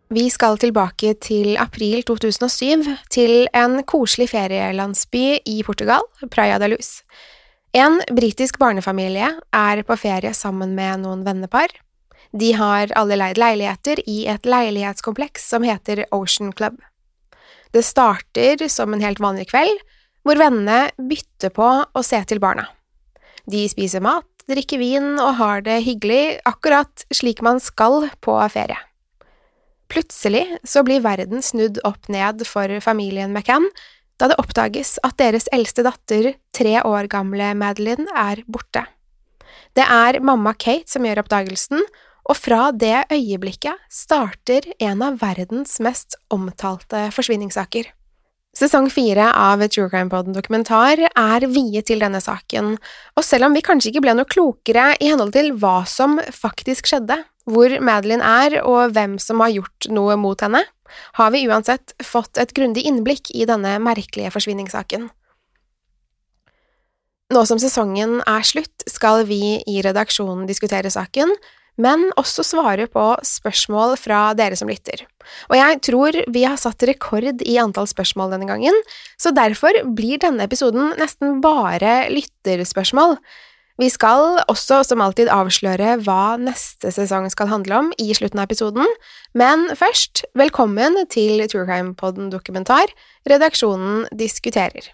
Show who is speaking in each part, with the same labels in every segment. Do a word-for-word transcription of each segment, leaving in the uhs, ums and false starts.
Speaker 1: Vi skal tilbake til april to tusen og syv, til en koselig ferielandsby i Portugal, Praia da Luz. En britisk barnefamilie er på ferie sammen med noen vennepar. De har alle leid leiligheter i et leilighetskompleks som heter Ocean Club. Det starter som en helt vanlig kveld, hvor vennene bytter på å se til barna. De spiser mat, drikker vin og har det hyggelig, akkurat slik man skal på ferie. Plutselig så blir verden snudd opp ned for familien McCann, da det oppdages at deres eldste datter, tre år gamle Madeline, er borte. Det er mamma Kate som gjør oppdagelsen, og fra det øyeblikket starter en av verdens mest omtalte forsvinningssaker. Sesong fire av True Crime Podden dokumentar er viet til denne saken, og selv om vi kanskje ikke ble noe klokere i henhold til hva som faktisk skjedde, hvor Madeline er og hvem som har gjort noe mot henne, har vi uansett fått et grundig innblikk i denne merkelige forsvinningssaken. Nå som sesongen er slutt, skal vi i redaksjonen diskutere saken, men også svare på spørsmål fra dere som lytter. Og jeg tror vi har satt rekord i antall spørsmål denne gangen, så derfor blir denne episoden nesten bare lytterspørsmål. Vi skal også som alltid avsløre hva neste sesong skal handle om i slutten av episoden, men først, velkommen til True Crime Podden dokumentar, redaksjonen diskuterer.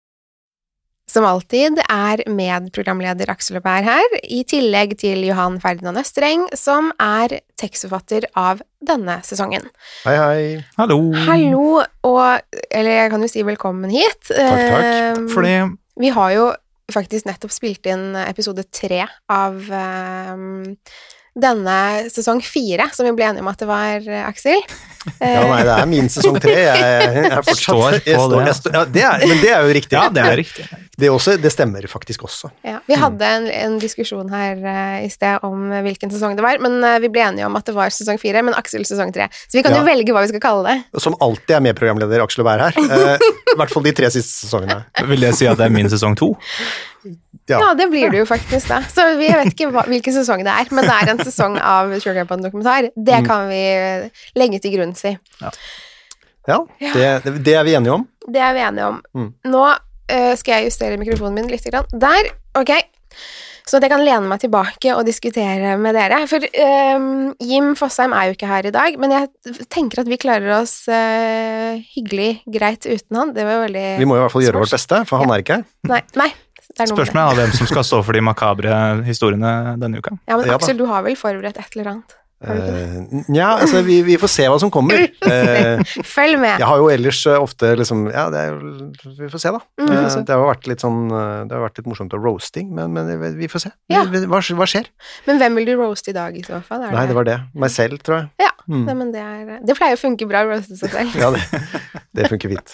Speaker 1: Som alltid er medprogramleder Aksel Aubert her, i tillegg til Johan Ferdinand Østreng, som er tekstforfatter av denne sesongen.
Speaker 2: Hei, hei.
Speaker 3: Hallo.
Speaker 1: Hallo, og, eller jeg kan jo si velkommen hit.
Speaker 2: Takk, takk.
Speaker 3: Takk for det.
Speaker 1: Vi har jo faktisk nettopp spilt inn episode tre av um, denne sesong fire, som vi ble enige om at det var, Aksel.
Speaker 2: Ja, nei, det er min sesong tre. Jeg, jeg, jeg fortsatt,
Speaker 3: står på
Speaker 2: jeg står,
Speaker 3: det.
Speaker 2: jeg står, ja, det er, men det er jo riktig.
Speaker 3: Ja, det er riktig.
Speaker 2: Det, også, det stemmer faktisk også.
Speaker 1: Ja, vi hadde en, en diskusjon her uh, i sted om hvilken sesong det var, men uh, vi ble enige om at det var sesong fire, men Aksel sesong tre. Så vi kan
Speaker 2: Ja.
Speaker 1: jo velge hva vi skal kalle det.
Speaker 2: Som alltid er medprogramleder Aksel Aubert her. Eh, I hvert fall de tre siste sesongene.
Speaker 3: Vil jeg si at det er min sesong to?
Speaker 2: Ja.
Speaker 1: Ja, det blir det jo faktisk da. Så vi vet ikke hva, hvilken sesong det er, men det er en sesong av True Crime Podden dokumentar. Det kan vi legge til grunn, si.
Speaker 2: Ja, det, det er vi enige om.
Speaker 1: Det er vi enige om.
Speaker 2: Mm.
Speaker 1: Nå uh, skal jeg justere mikrofonen min litt grann. Der, ok. Så at jeg kan lene meg tilbake og diskutere med dere. For um, Jim Fossheim er jo ikke her i dag, men jeg tenker at vi klarer oss uh, hyggelig greit uten han. Det var jo veldig...
Speaker 2: Vi må i hvert fall gjøre vårt beste, for han
Speaker 1: Ja.
Speaker 2: er ikke her.
Speaker 1: Nei, nei. Det er noe med det.
Speaker 3: Spørsmålet er hvem som skal stå for de makabre historiene denne uka.
Speaker 1: Ja, men
Speaker 2: Ja, da.
Speaker 1: Aksel, du har vel forberedt et eller annet? Har du ikke det?
Speaker 2: Eh, ja, altså, vi, vi får se hva som kommer. Eh,
Speaker 1: Følg med.
Speaker 2: jeg har jo ellers eh, ofte liksom, ja, det er jo, vi får se da.
Speaker 1: Mm, vi får
Speaker 2: Eh,
Speaker 1: se.
Speaker 2: det har jo vært litt sånn, eh, det har vært litt morsomt å roasting, men, men vi- vi får se.
Speaker 1: Ja.
Speaker 2: Vi- vi- Hva, hva skjer?
Speaker 1: Men hvem vil du roaste i dag i så fall? Er
Speaker 2: Nei, det var det. Meg selv, tror jeg.
Speaker 1: Ja,
Speaker 2: Mm.
Speaker 1: nei, men det, er, det pleier å funke bra å roaste seg selv.
Speaker 2: Ja, det, det funker fint.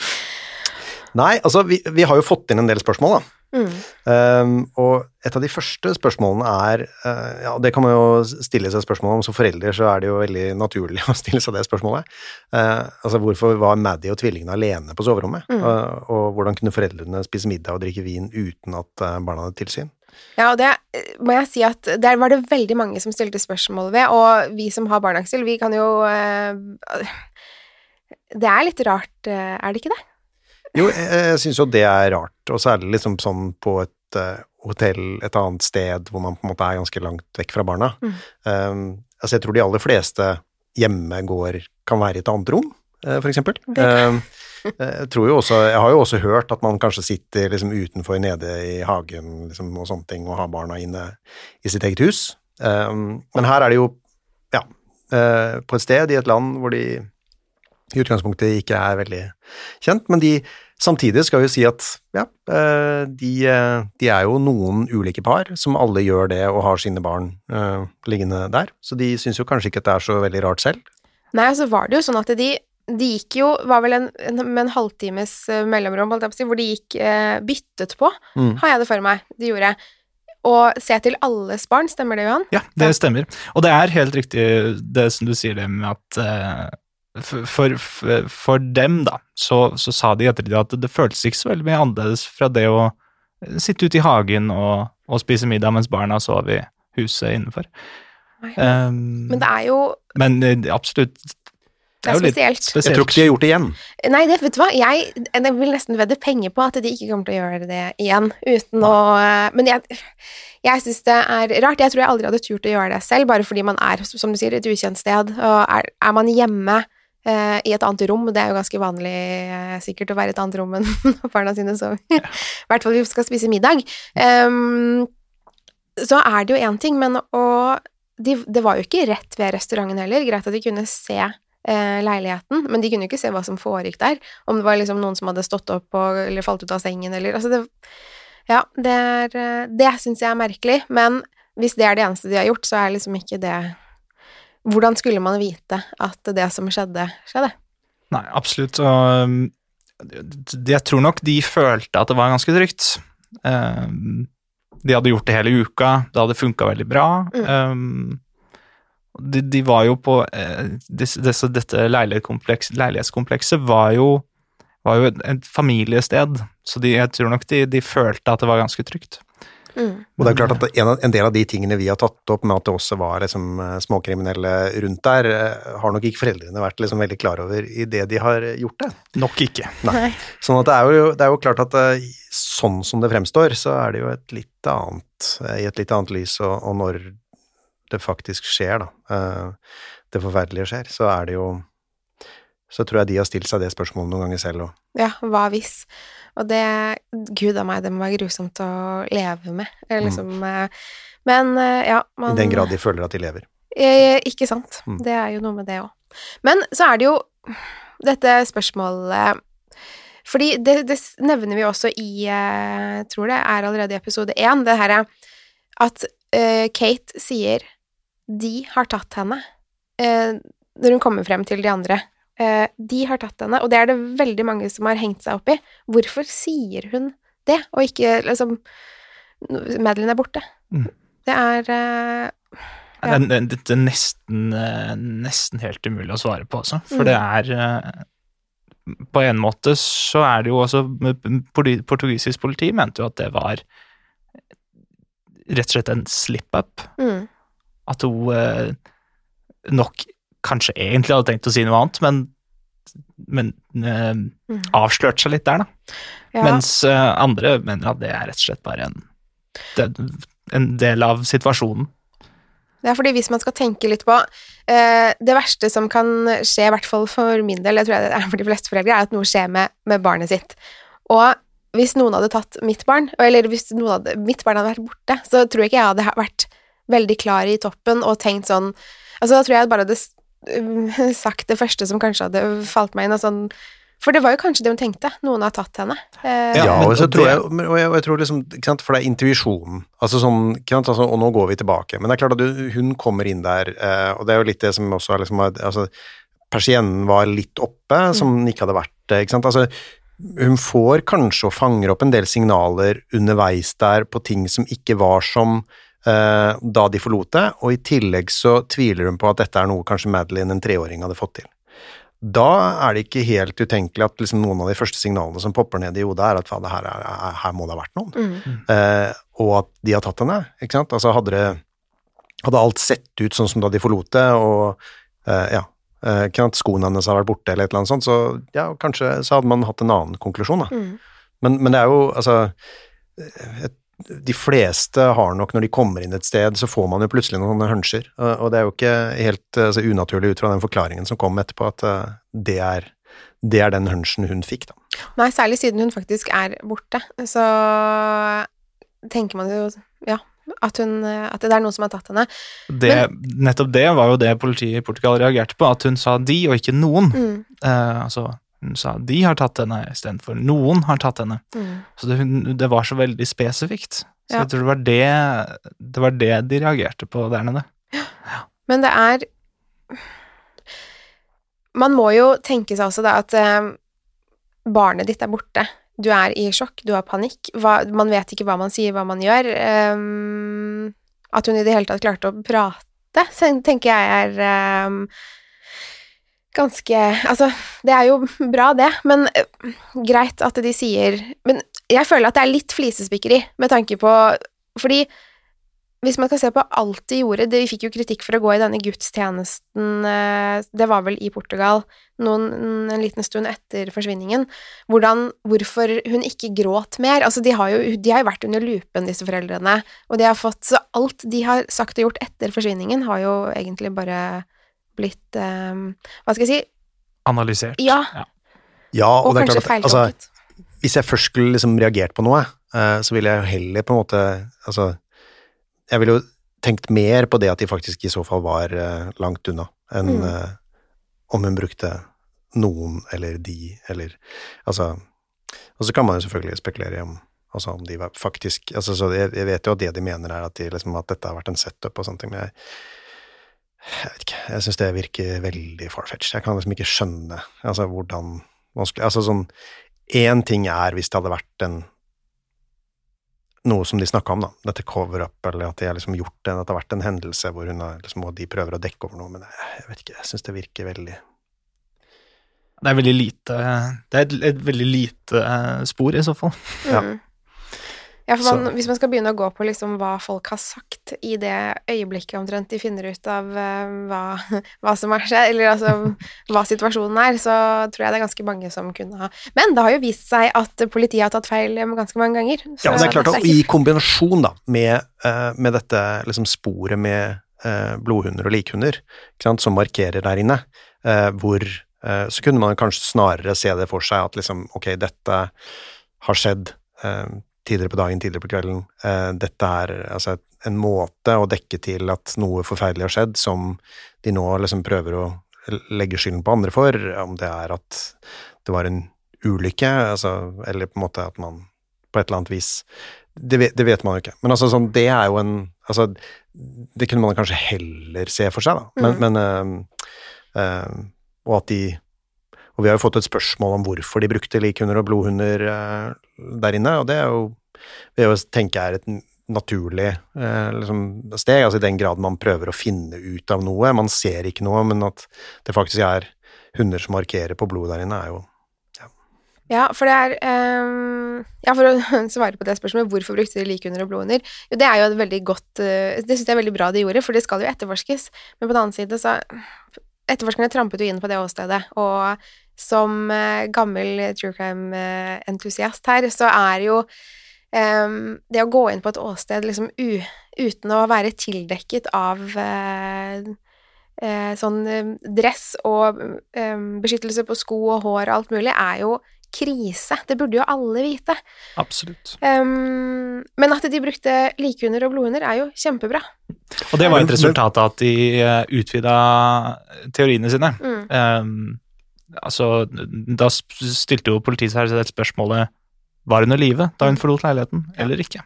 Speaker 2: Nei, altså, vi, vi har jo fått inn en del spørsmål, da.
Speaker 1: Mm.
Speaker 2: Um, og et av de første spørsmålene er, uh, ja, det kan man jo stille seg spørsmål om, som foreldre så er det jo veldig naturlig å stille seg det spørsmålet. Uh, altså, hvorfor var Maddie og tvillingene alene på soverommet?
Speaker 1: Mm.
Speaker 2: Uh, og hvordan kunne foreldrene spise middag og drikke vin uten at uh, barna hadde tilsyn?
Speaker 1: Ja, og det må jeg si at der var det veldig mange som stilte spørsmål ved, og vi som har barn, Aksel, vi kan jo eh, det er litt rart, eh, er det ikke det?
Speaker 2: Jo, jeg, jeg synes jo det er rart, og særlig liksom sånn på et uh, hotell et annet sted hvor man på en måte er ganske langt vekk fra barna.
Speaker 1: Mm.
Speaker 2: Um, altså jeg tror de aller fleste hjemme går, kan være i et annet rom, uh, for eksempel.
Speaker 1: Det
Speaker 2: Um, jeg tror jo også, jeg har jo også hørt at man kanskje sitter liksom utenfor nede i hagen liksom, og sånne ting, og har barna inne i sitt eget hus. Um, men her er det jo, ja, uh, på et sted i et land hvor de i utgangspunktet ikke er veldig kjent, men de samtidig skal jo si at ja, uh, de, uh, de er jo noen ulike par som alle gjør det og har sine barn uh, liggende der, så de synes jo kanskje ikke at det er så veldig rart selv.
Speaker 1: Nei, så var det jo sånn at de, de gikk jo, var vel en, en, med en halvtimes eh, mellomrom, holdt jeg på å si, hvor de gikk eh, byttet på,
Speaker 2: Mm.
Speaker 1: har jeg det for meg, de gjorde. Og se til alles barn, stemmer det, Johan?
Speaker 3: Ja, det stemmer. Og det er helt riktig det som du sier det med at eh, for, for, for dem da, så, så sa de etter det at det føltes ikke så veldig mye annerledes fra det å sitte ute i hagen og, og spise middag mens barna sov i huset innenfor.
Speaker 1: Nei.
Speaker 3: Um,
Speaker 1: Men det er jo,
Speaker 3: men eh, absolutt,
Speaker 1: Det er spesielt.
Speaker 3: spesielt.
Speaker 2: Jeg tror ikke de har gjort det igjen.
Speaker 1: Nei, det, vet du hva, jeg, jeg vil nesten vedde penger på at de ikke kommer til å gjøre det igjen, uten å, men jeg, jeg synes det er rart, jeg tror jeg aldri hadde turt å gjøre det selv, bare fordi man er, som du sier, et ukjent sted, og er, er man hjemme eh, i et annet rom, det er jo ganske vanlig eh, sikkert å være i et annet rom enn når barna sine sover, i hvert fall vi skal spise middag, um, så er det jo en ting, men å, de, det var jo ikke rett ved restauranten heller, greit at de kunne se Eh, leiligheten, men de kunne jo ikke se hva som foregikk der, om det var liksom noen som hadde stått opp og, eller falt ut av sengen, eller, altså det, ja, det er, det synes jeg er merkelig, men hvis det er det eneste de har gjort, så er liksom ikke det, hvordan skulle man vite at det som skjedde, skjedde?
Speaker 3: Nei, absolutt, og jeg tror nok de følte at det var ganske trygt. De hadde gjort det hele uka, det hadde funket veldig bra, mm. De, de var jo på eh, disse, disse, dette leilighetskompleks, leilighetskomplekset var jo, var jo et, et familiested, så de, jeg tror nok de, de følte at det var ganske trygt.
Speaker 2: Mm. Og det er klart at en, en del av de tingene vi har tatt opp med at det også var liksom, småkriminelle rundt der, har nok ikke foreldrene vært liksom, veldig klar over i det de har gjort det.
Speaker 3: Nok ikke.
Speaker 2: Nei. Sånn at det er, jo, det er jo klart at sånn som det fremstår, så er det jo et litt annet, i et litt annet lys, og, og når det faktisk skjer da, det forferdelige skjer, så er det jo, så tror jeg de har stilt seg det spørsmålet noen ganger selv også.
Speaker 1: Ja, hva hvis? Og det, Gud av meg, det må være grusomt å leve med, liksom, mm. men ja, man...
Speaker 2: I den grad de føler at de lever.
Speaker 1: Eh, ikke sant,
Speaker 2: mm.
Speaker 1: det er jo noe med det også. Men så er det jo dette spørsmålet, fordi det, det nevner vi også i, jeg tror det er allerede i episode én, det her at uh, Kate sier de har tatt henne, eh, når hun kommer frem til de andre. Eh, de har tatt henne, og det er det veldig mange som har hengt seg opp i. Hvorfor sier hun det, og ikke, liksom, Madeleine er borte? Mm. Det er, eh,
Speaker 3: ja. det, det, det er nesten, nesten helt umulig å svare på, altså. For mm. det er, på en måte så er det jo også, portugisisk politi mente jo at det var rett og slett en slip-up. Mm. At hun eh, nok kanskje egentlig hadde tenkt å si noe annet, men, men eh, mm. avslørte seg litt der, da. Ja. Mens eh, andre mener at det er rett og slett bare en, det, en del av situasjonen.
Speaker 1: Det er fordi hvis man skal tenke litt på eh, det verste som kan skje, i hvert fall for min del, jeg tror det er for de fleste foreldre, er at noe skjer med, med barnet sitt. Og hvis noen hadde tatt mitt barn, eller hvis noen hadde, mitt barn hadde vært borte, så tror jeg ikke jeg hadde vært veldig klar i toppen og tenkt sånn, altså da tror jeg bare hadde sagt det første som kanskje hadde falt meg inn, og sånn, for det var jo kanskje det hun tenkte, noen har tatt henne. Eh,
Speaker 2: ja, og så tror jeg, og jeg, og jeg tror liksom, ikke sant, for det er intuisjonen, altså sånn, ikke sant, altså, og nå går vi tilbake, men det er klart at du, hun kommer inn der, eh, og det er jo litt det som også er liksom, altså, persiennen var litt oppe, som mm. ikke hadde vært, ikke sant, altså, hun får kanskje og fanger opp en del signaler underveis der på ting som ikke var som Uh, da de forlot det, og i tillegg så tviler hun på at dette er noe kanskje Madeleine, en treåring, hadde fått til. Da er det ikke helt utenkelig at liksom noen av de første signalene som popper ned i hodet er at faen, her, er, her må det ha vært noen. Mm. Uh, og at de har tatt henne, ikke sant? Altså hadde, det, hadde alt sett ut sånn som da de forlot det, og uh, ja, uh, skoene hennes har vært borte eller et eller annet sånt, så ja, kanskje så hadde man hatt en annen konklusjon da. Mm. Men, men det er jo, altså, et de fleste har nok, når de kommer inn et sted, så får man jo plutselig noen huncher, og det er jo ikke helt altså, unaturlig ut fra den forklaringen som kom etterpå, at uh, det, er, det er den hunchen hun fikk da.
Speaker 1: Nei, særlig siden hun faktisk er borte, så tenker man jo, ja, at, hun, at det er noen som har tatt henne.
Speaker 3: Det, Men, nettopp det var jo det politiet i Portugal reagerte på, at hun sa de og ikke noen. Mm. Uh, altså hun sa de har tatt henne i stedet for noen har tatt henne. Mm. Så det, det var så veldig spesifikt. Så ja. Jeg tror det var det, det var det de reagerte på der nede.
Speaker 1: Ja. Ja. Men det er man må jo tenke seg også da at eh, barnet ditt er borte. Du er i sjokk, du har panikk. Hva, man vet ikke hva man sier, hva man gjør. Um, at hun i det hele tatt klarte å prate, tenker jeg er um, ganske, altså, det er jo bra det, men uh, greit at de sier, men jeg føler at det er litt flisespikkeri med tanke på, fordi hvis man skal se på alt de gjorde, det, vi fikk jo kritikk for å gå i denne gudstjenesten, det var vel i Portugal, noen, en liten stund etter forsvinningen, hvordan, hvorfor hun ikke gråt mer, altså de har jo, de har jo vært under lupen, disse foreldrene, og de har fått, så alt de har sagt og gjort etter forsvinningen har jo egentlig bare blitt, um, hva skal jeg si?
Speaker 3: Analysert.
Speaker 1: Ja,
Speaker 3: ja.
Speaker 2: ja og,
Speaker 1: og
Speaker 2: det er
Speaker 1: kanskje
Speaker 2: klart at, altså, hvis jeg først skulle liksom reagert på noe, uh, så ville jeg jo heller på en måte, altså, jeg ville jo tenkt mer på det at de faktisk i så fall var uh, langt unna, enn mm. uh, om hun brukte noen eller de, eller, altså, og så kan man jo selvfølgelig spekulere om, altså om de var faktisk, altså så jeg, jeg vet jo at det de mener er at, de, liksom, at dette har vært en setup og sånne ting, men jeg, jeg vet ikke, jeg synes det virker veldig farfetched, jeg kan liksom ikke skjønne, altså hvordan vanskelig, altså sånn, en ting er hvis det hadde vært en noe som de snakket om da, dette cover-up, eller at de har liksom gjort det, at det har vært en hendelse hvor hun har, liksom, og de prøver å dekke over noe, men jeg, jeg vet ikke, jeg synes det virker veldig...
Speaker 3: Det er veldig lite, det er et, et veldig lite spor i så fall.
Speaker 1: Ja. Mm. Ja, for man, hvis man skal begynne å gå på liksom hva folk har sagt i det øyeblikket omtrent de finner ut av uh, hva, hva som har skjedd, eller altså hva situasjonen er, så tror jeg det er ganske mange som kunne ha. Men det har jo vist seg at politiet har tatt feil ganske mange ganger.
Speaker 2: Ja, det er klart at i kombinasjon da, med, uh, med dette liksom sporet med uh, blodhunder og likhunder, ikke sant, som markerer der inne, uh, hvor uh, så kunne man kanskje snarere se det for seg at liksom, ok, dette har skjedd uh, tidligere på dagen, tidligere på kvelden. Uh, dette er altså, en måte å dekke til at noe forferdelig har skjedd, som de nå liksom prøver å legge skylden på andre for, om det er at det var en ulykke, altså, eller på en måte at man på et eller annet vis, det vet, det vet man jo ikke. Men altså, sånn, det er jo en, altså, det kunne man kanskje heller se for seg, da. Men, mm. men uh, uh, og at de og vi har jo fått et spørsmål om hvorfor de brukte likhunder og blodhunder eh, der inne, og det er jo, det er jo tenker jeg er et naturlig eh, liksom, steg, altså i den grad man prøver å finne ut av noe, man ser ikke noe, men at det faktisk er hunder som markerer på blodet der inne, er jo, ja.
Speaker 1: Ja, for det er, um, ja, for å svare på det spørsmålet, hvorfor brukte de likhunder og blodhunder? Jo, det er jo et veldig godt, uh, det synes jeg er veldig bra de gjorde, for det skal jo etterforskes, men på den annen side så, etterforskerne trampet jo inn på det åstedet, og som uh, gammel true crime-entusiast her, så er jo um, det å gå inn på et åsted liksom u, uten å være tildekket av uh, uh, sånn uh, dress og um, beskyttelse på sko og hår og alt mulig, er jo krise. Det burde jo alle vite.
Speaker 3: Absolutt.
Speaker 1: Um, men at de brukte likhunder og blodhunder er jo kjempebra.
Speaker 3: Og det var et resultat av at de utvidet teoriene sine. Mm. Um, altså, da stilte jo politiet seg et spørsmålet, var hun i live da hun forlot leiligheten, eller ikke?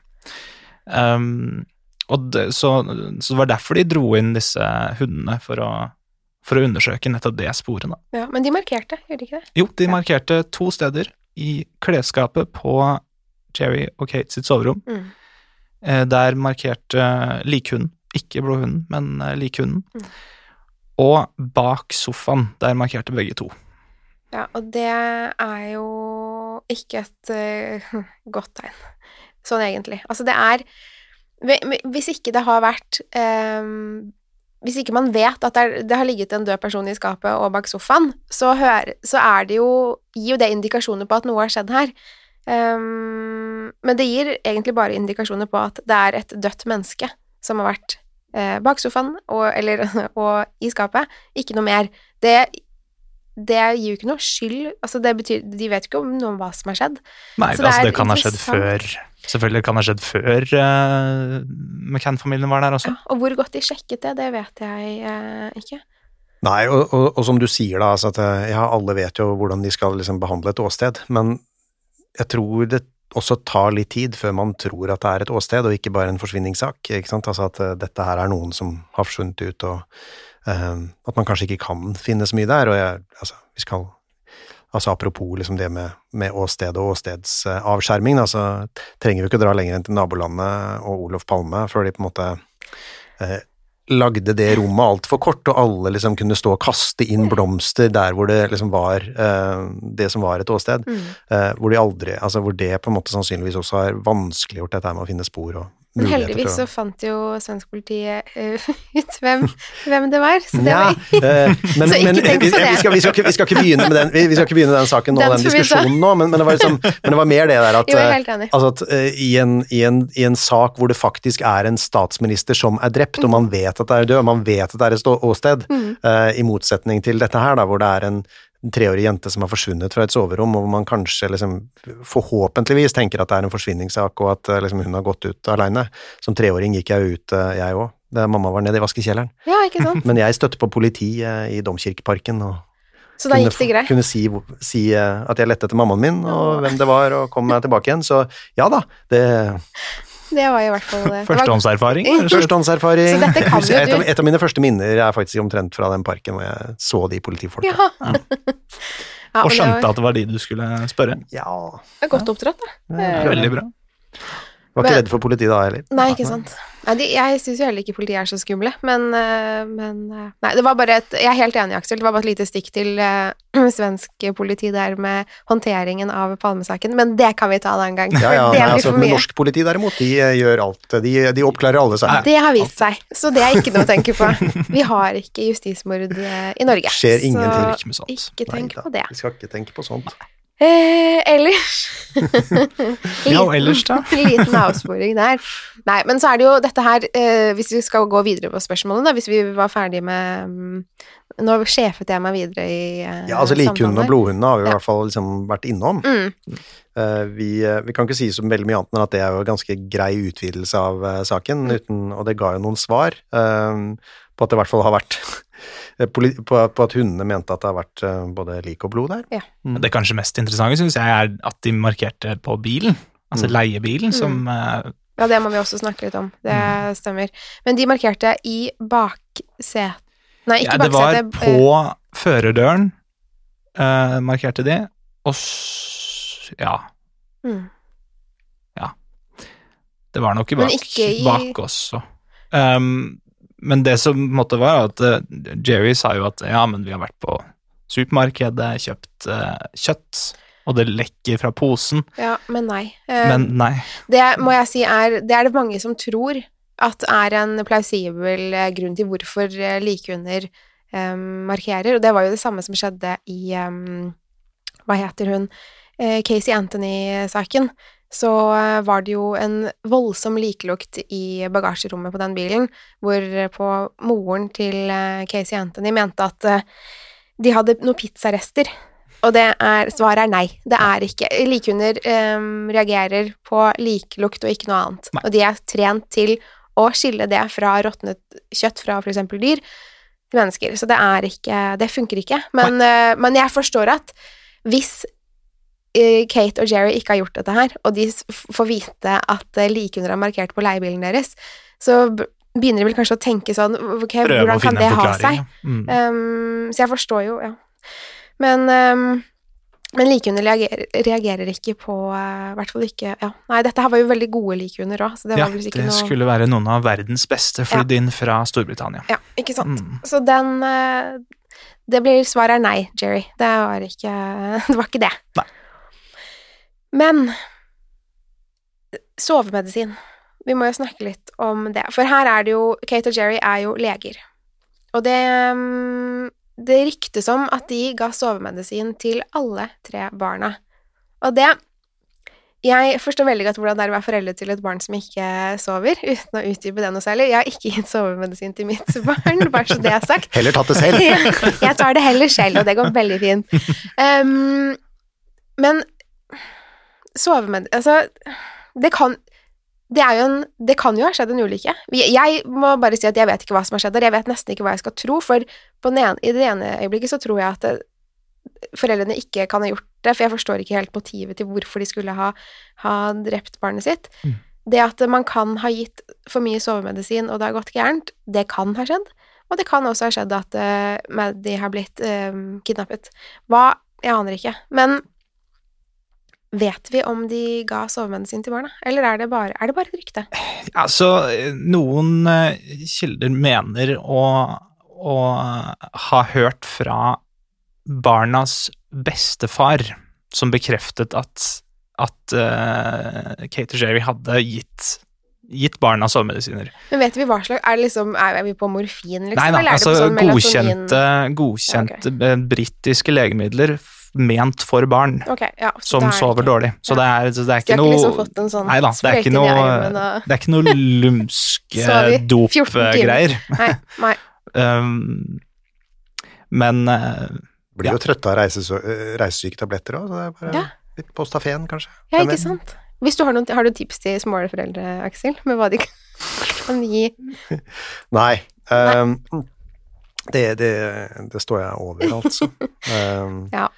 Speaker 3: Um, og det, så, så det var derfor de dro inn disse hundene for å, for å undersøke nettopp det sporet. Da.
Speaker 1: Ja, men de markerte, gjør de ikke det?
Speaker 3: Jo, de markerte to steder i klesskapet på Cherry og Kate sitt soverom. Mm. Der markerte likhunden, ikke blodhunden, men likhunden. Mm. Og bak sofaen, der markerte begge to.
Speaker 1: Ja, og det er jo ikke et uh, godt tegn, sånn egentlig. Altså det er, hvis ikke det har vært, um, hvis ikke man vet at det, er, det har ligget en død person i skapet og bak sofaen, så, hør, så er det jo, gir jo det indikasjoner på at noe har skjedd her. Um, men det gir egentlig bare indikasjoner på at det er et dødt menneske som har vært uh, bak sofaen og, eller, og i skapet, ikke noe mer. Det det gir jo ikke noe skyld, altså det betyr, de vet ikke om noe om hva som har skjedd.
Speaker 3: Nei, det, altså det kan ha skjedd før, selvfølgelig kan ha skjedd før uh, McCann-familien var der også.
Speaker 1: Ja, og hvor godt de sjekket det, det vet jeg uh, ikke.
Speaker 2: Nei, og, og, og som du sier da, altså at ja, alle vet jo hvordan de skal liksom behandle et åsted, men jeg tror det også tar litt tid før man tror at det er et åsted, og ikke bare en forsvinningssak, ikke sant? Altså at uh, dette her er noen som har forsvunnet ut, og Uh, at man kanskje ikke kan finne så mye der, og jeg, altså, vi skal, altså apropos liksom det med, med åsted og åsteds uh, avskjerming, altså trenger vi ikke dra lenger enn til nabolandet og Olof Palme, før de på en måte uh, lagde det rommet alt for kort, og alle liksom kunne stå og kaste inn blomster der hvor det liksom var uh, det som var et åsted, mm. uh, hvor de aldri, altså hvor det på en måte sannsynligvis også har vanskeliggjort dette med å finne spor og
Speaker 1: Men heldigvis så fant jo svensk politi uh, ut hvem, hvem det var, så det
Speaker 2: ja,
Speaker 1: var
Speaker 2: uh, men,
Speaker 1: så ikke
Speaker 2: men,
Speaker 1: tenk
Speaker 2: vi,
Speaker 1: på det.
Speaker 2: Vi skal, vi, skal ikke, vi skal ikke begynne med den, vi, vi skal ikke begynne med den saken nå, den, den diskusjonen nå, men, men, det var liksom, men det var mer det der at,
Speaker 1: jo, helt enig.
Speaker 2: altså at uh, i, en, i, en, i en sak hvor det faktisk er en statsminister som er drept, mm. og man vet at det er død, man vet at det er et åsted, mm. uh, i motsetning til dette her da, hvor det er en en treårig jente som har forsvunnet fra et soverom, og hvor man kanskje liksom, forhåpentligvis tenker at det er en forsvinningssak, og at liksom, hun har gått ut alene. Som treåring gikk jeg ut, jeg også. Da mamma var nede i vaskekjelleren.
Speaker 1: Ja, ikke sant?
Speaker 2: Men jeg støtte på politi i Domkirkeparken, og
Speaker 1: så da gikk det greit?
Speaker 2: Kunne si, si at jeg lette etter mammaen min, og hvem det var, og kom meg tilbake igjen. Så ja da, det...
Speaker 1: Det var i hvert fall det.
Speaker 3: Førstehåndserfaring?
Speaker 2: Førstehåndserfaring.
Speaker 1: Så dette kan jo
Speaker 2: et, av,
Speaker 1: du.
Speaker 2: et av mine første minner er faktisk omtrent fra den parken hvor jeg så de politifolka.
Speaker 1: Ja. Ja,
Speaker 3: og skjønte
Speaker 1: var...
Speaker 3: at det var de du skulle spørre.
Speaker 2: Ja.
Speaker 1: Det er godt oppdratt, da.
Speaker 3: Ja, veldig bra.
Speaker 2: Var ikke men, redd for politiet da, heller.
Speaker 1: Nei, ikke sant. Nei, de, jeg synes jo heller ikke politiet er så skumle, men, men nei, det var bare et, jeg er helt enig, Aksel, det var bare et lite stikk til uh, svensk politi der med håndteringen av Palmesaken, men det kan vi ta en annen gang.
Speaker 2: Ja, ja, nei, altså, men norsk politi derimot, de gjør alt, de, de oppklarer alle saker.
Speaker 1: Det har vist seg, så det er ikke noe å tenke på. Vi har ikke justismord i Norge.
Speaker 2: Skjer ingenting.
Speaker 3: Ikke med sånt.
Speaker 1: Ikke tenk
Speaker 2: Neida,
Speaker 1: på det.
Speaker 2: Vi skal ikke tenke på sånt.
Speaker 1: Eh, ellers
Speaker 3: liten, ja, ellers da
Speaker 1: liten avsporing der. Nei, men så er det jo dette her eh, hvis vi skal gå videre på spørsmålene da, hvis vi var ferdig med um, nå sjefet jeg meg videre i uh,
Speaker 2: ja, altså likhunden og blodhunden har vi i
Speaker 1: ja.
Speaker 2: hvert fall liksom vært innom.
Speaker 1: mm.
Speaker 2: uh, vi, uh, vi kan ikke si så veldig mye annet enn at det er jo en ganske grei utvidelse av uh, saken, mm. uten, og det ga jo noen svar uh, på at det i hvert fall har vært på, på at hundene mente at det har vært uh, både lik og blod der.
Speaker 1: Ja.
Speaker 3: Mm. Det kanskje mest interessante synes jeg er at de markerte på bilen, altså mm. leiebilen som uh,
Speaker 1: ja, det må vi også snakke litt om, det mm. stemmer. Men de markerte i bakset nei, ikke
Speaker 3: ja, det var
Speaker 1: baksetet
Speaker 3: på uh, førerdøren uh, markerte de og s- ja
Speaker 1: mm.
Speaker 3: ja det var nok i bak,
Speaker 1: ikke i...
Speaker 3: bak også um, men det som måtte være at uh, Jerry sa jo at ja, men vi har vært på supermarkedet, kjøpt uh, kjøtt, og det lekker fra posen.
Speaker 1: Ja, men nei. Uh,
Speaker 3: men nei.
Speaker 1: Det må jeg si er, det er det mange som tror at er en plausibel uh, grunn til hvorfor uh, likehunder um, markerer, og det var jo det samme som skjedde i, um, hva heter hun, uh, Casey Anthony-saken. Så var det jo en voldsom liklukt i bagasjerommet på den bilen, hvor på moren til Casey Anthony mente at de hadde noen pizzarester, og det er, svaret er nei, det er ikke. Likehunder um, reagerer på liklukt og ikke noe annet, nei. Og de er trent til å skille det fra råtnet kjøtt fra for eksempel dyr til mennesker, så det er ikke, det funker ikke, men, uh, men jeg forstår at hvis Kate og Jerry ikke har gjort dette her, og de får vite at likehunder er markert på leiebilen deres, så begynner de vel kanskje å tenke sånn, ok, hvordan kan det ha seg? Mm. Um, så jeg forstår jo, ja. Men, um, men likehunder reagerer, reagerer ikke på, uh, i hvert fall ikke, ja. Nei, dette her var jo veldig gode likehunder også, så det
Speaker 3: ja,
Speaker 1: var vel ikke
Speaker 3: det
Speaker 1: noe...
Speaker 3: skulle være noen av verdens beste flydin ja. fra Storbritannia.
Speaker 1: Ja, ikke sant.
Speaker 3: Mm.
Speaker 1: Så den, uh, det blir svaret er nei, Jerry. Det var ikke, det var ikke det.
Speaker 3: Nei.
Speaker 1: Men sovemedisin, vi må jo snakke litt om det, for her er det jo, Kate og Jerry er jo leger, og det, det ryktes om at de ga sovemedisin til alle tre barna, og det, jeg forstår veldig godt hvordan det er å være foreldre til et barn som ikke sover, uten å utdype det noe særlig. Jeg har ikke gitt sovemedisin til mitt barn, bare så det er sagt.
Speaker 2: Heller tatt det selv.
Speaker 1: Jeg tar det heller selv, og det går veldig fint. Um, men sovemedisin, altså, det kan, det er jo en, det kan jo ha skjedd en ulykke. Jeg må bare si at jeg vet ikke hva som har skjedd der, jeg vet nesten ikke hva jeg skal tro, for på den ene, i det ene øyeblikket så tror jeg at det, foreldrene ikke kan ha gjort det, for jeg forstår ikke helt motivet til hvorfor de skulle ha, ha drept barnet sitt. Mm. Det at man kan ha gitt for mye sovemedisin, og det har gått gærent, det kan ha skjedd, og det kan også ha skjedd at uh, de har blitt uh, kidnappet. Hva? Jeg aner ikke. Men vet vi om de ga sovemedisin til barna, eller er det bare, er det bare et rykte?
Speaker 3: Altså, noen uh, kilder mener å, å ha hørt fra barnas bestefar, som bekreftet at, at uh, Kate og Jerry hadde gitt gitt barna sovemedisiner.
Speaker 1: Men vet vi hva slags, er, det liksom, er vi på morfin, liksom?
Speaker 3: Nei da,
Speaker 1: eller er det
Speaker 3: altså
Speaker 1: på sånn melatonin?
Speaker 3: godkjente, godkjente
Speaker 1: Ja,
Speaker 3: okay. britiske legemidler ment for barn
Speaker 1: okay, ja,
Speaker 3: som sover ikke, dårlig. Så ja. det, er, så det er ikke noe...
Speaker 1: Så de har ikke liksom fått en sånn
Speaker 3: neida, det er ikke noe, og... det er ikke noe lumske dopgreier.
Speaker 1: Nei, nei.
Speaker 3: um, men... Uh,
Speaker 2: Blir jo
Speaker 3: ja.
Speaker 2: trøtte av reisesyke tabletter også, så det er bare ja. litt postafen, kanskje.
Speaker 1: Ja, ikke sant? Hvis du har noen, har du tips til småforeldre, Aksel, med hva de kan gi?
Speaker 2: Nei, um, det, det, det står jeg over, altså. Um,
Speaker 1: ja.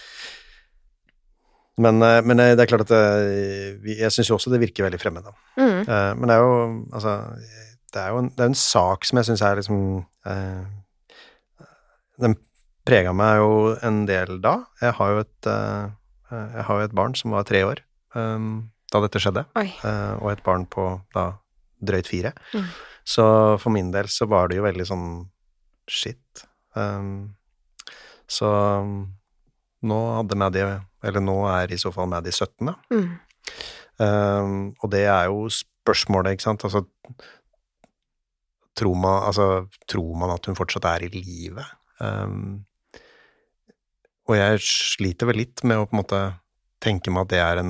Speaker 2: Men, men det er klart at det, jeg synes jo også det virker veldig fremmed, da.
Speaker 1: Mm.
Speaker 2: Uh, men det er jo, altså, det er jo en, det er en sak som jeg synes er liksom, uh, den preget meg jo en del da. Jeg har jo et, uh, jeg har jo et barn som var tre år, um, da dette skjedde, uh, og et barn på da drøyt fire. Mm. Så for min del så var det jo veldig sånn shit. Um, så um, nå hadde Maddie, eller nå er i så fall Maddie sytten da. Mm. Um, og det er jo spørsmålet, ikke sant? Altså, tror man, altså, tror man at hun fortsatt er i live? Um, og jeg sliter vel litt med å på en måte tenke meg at det er en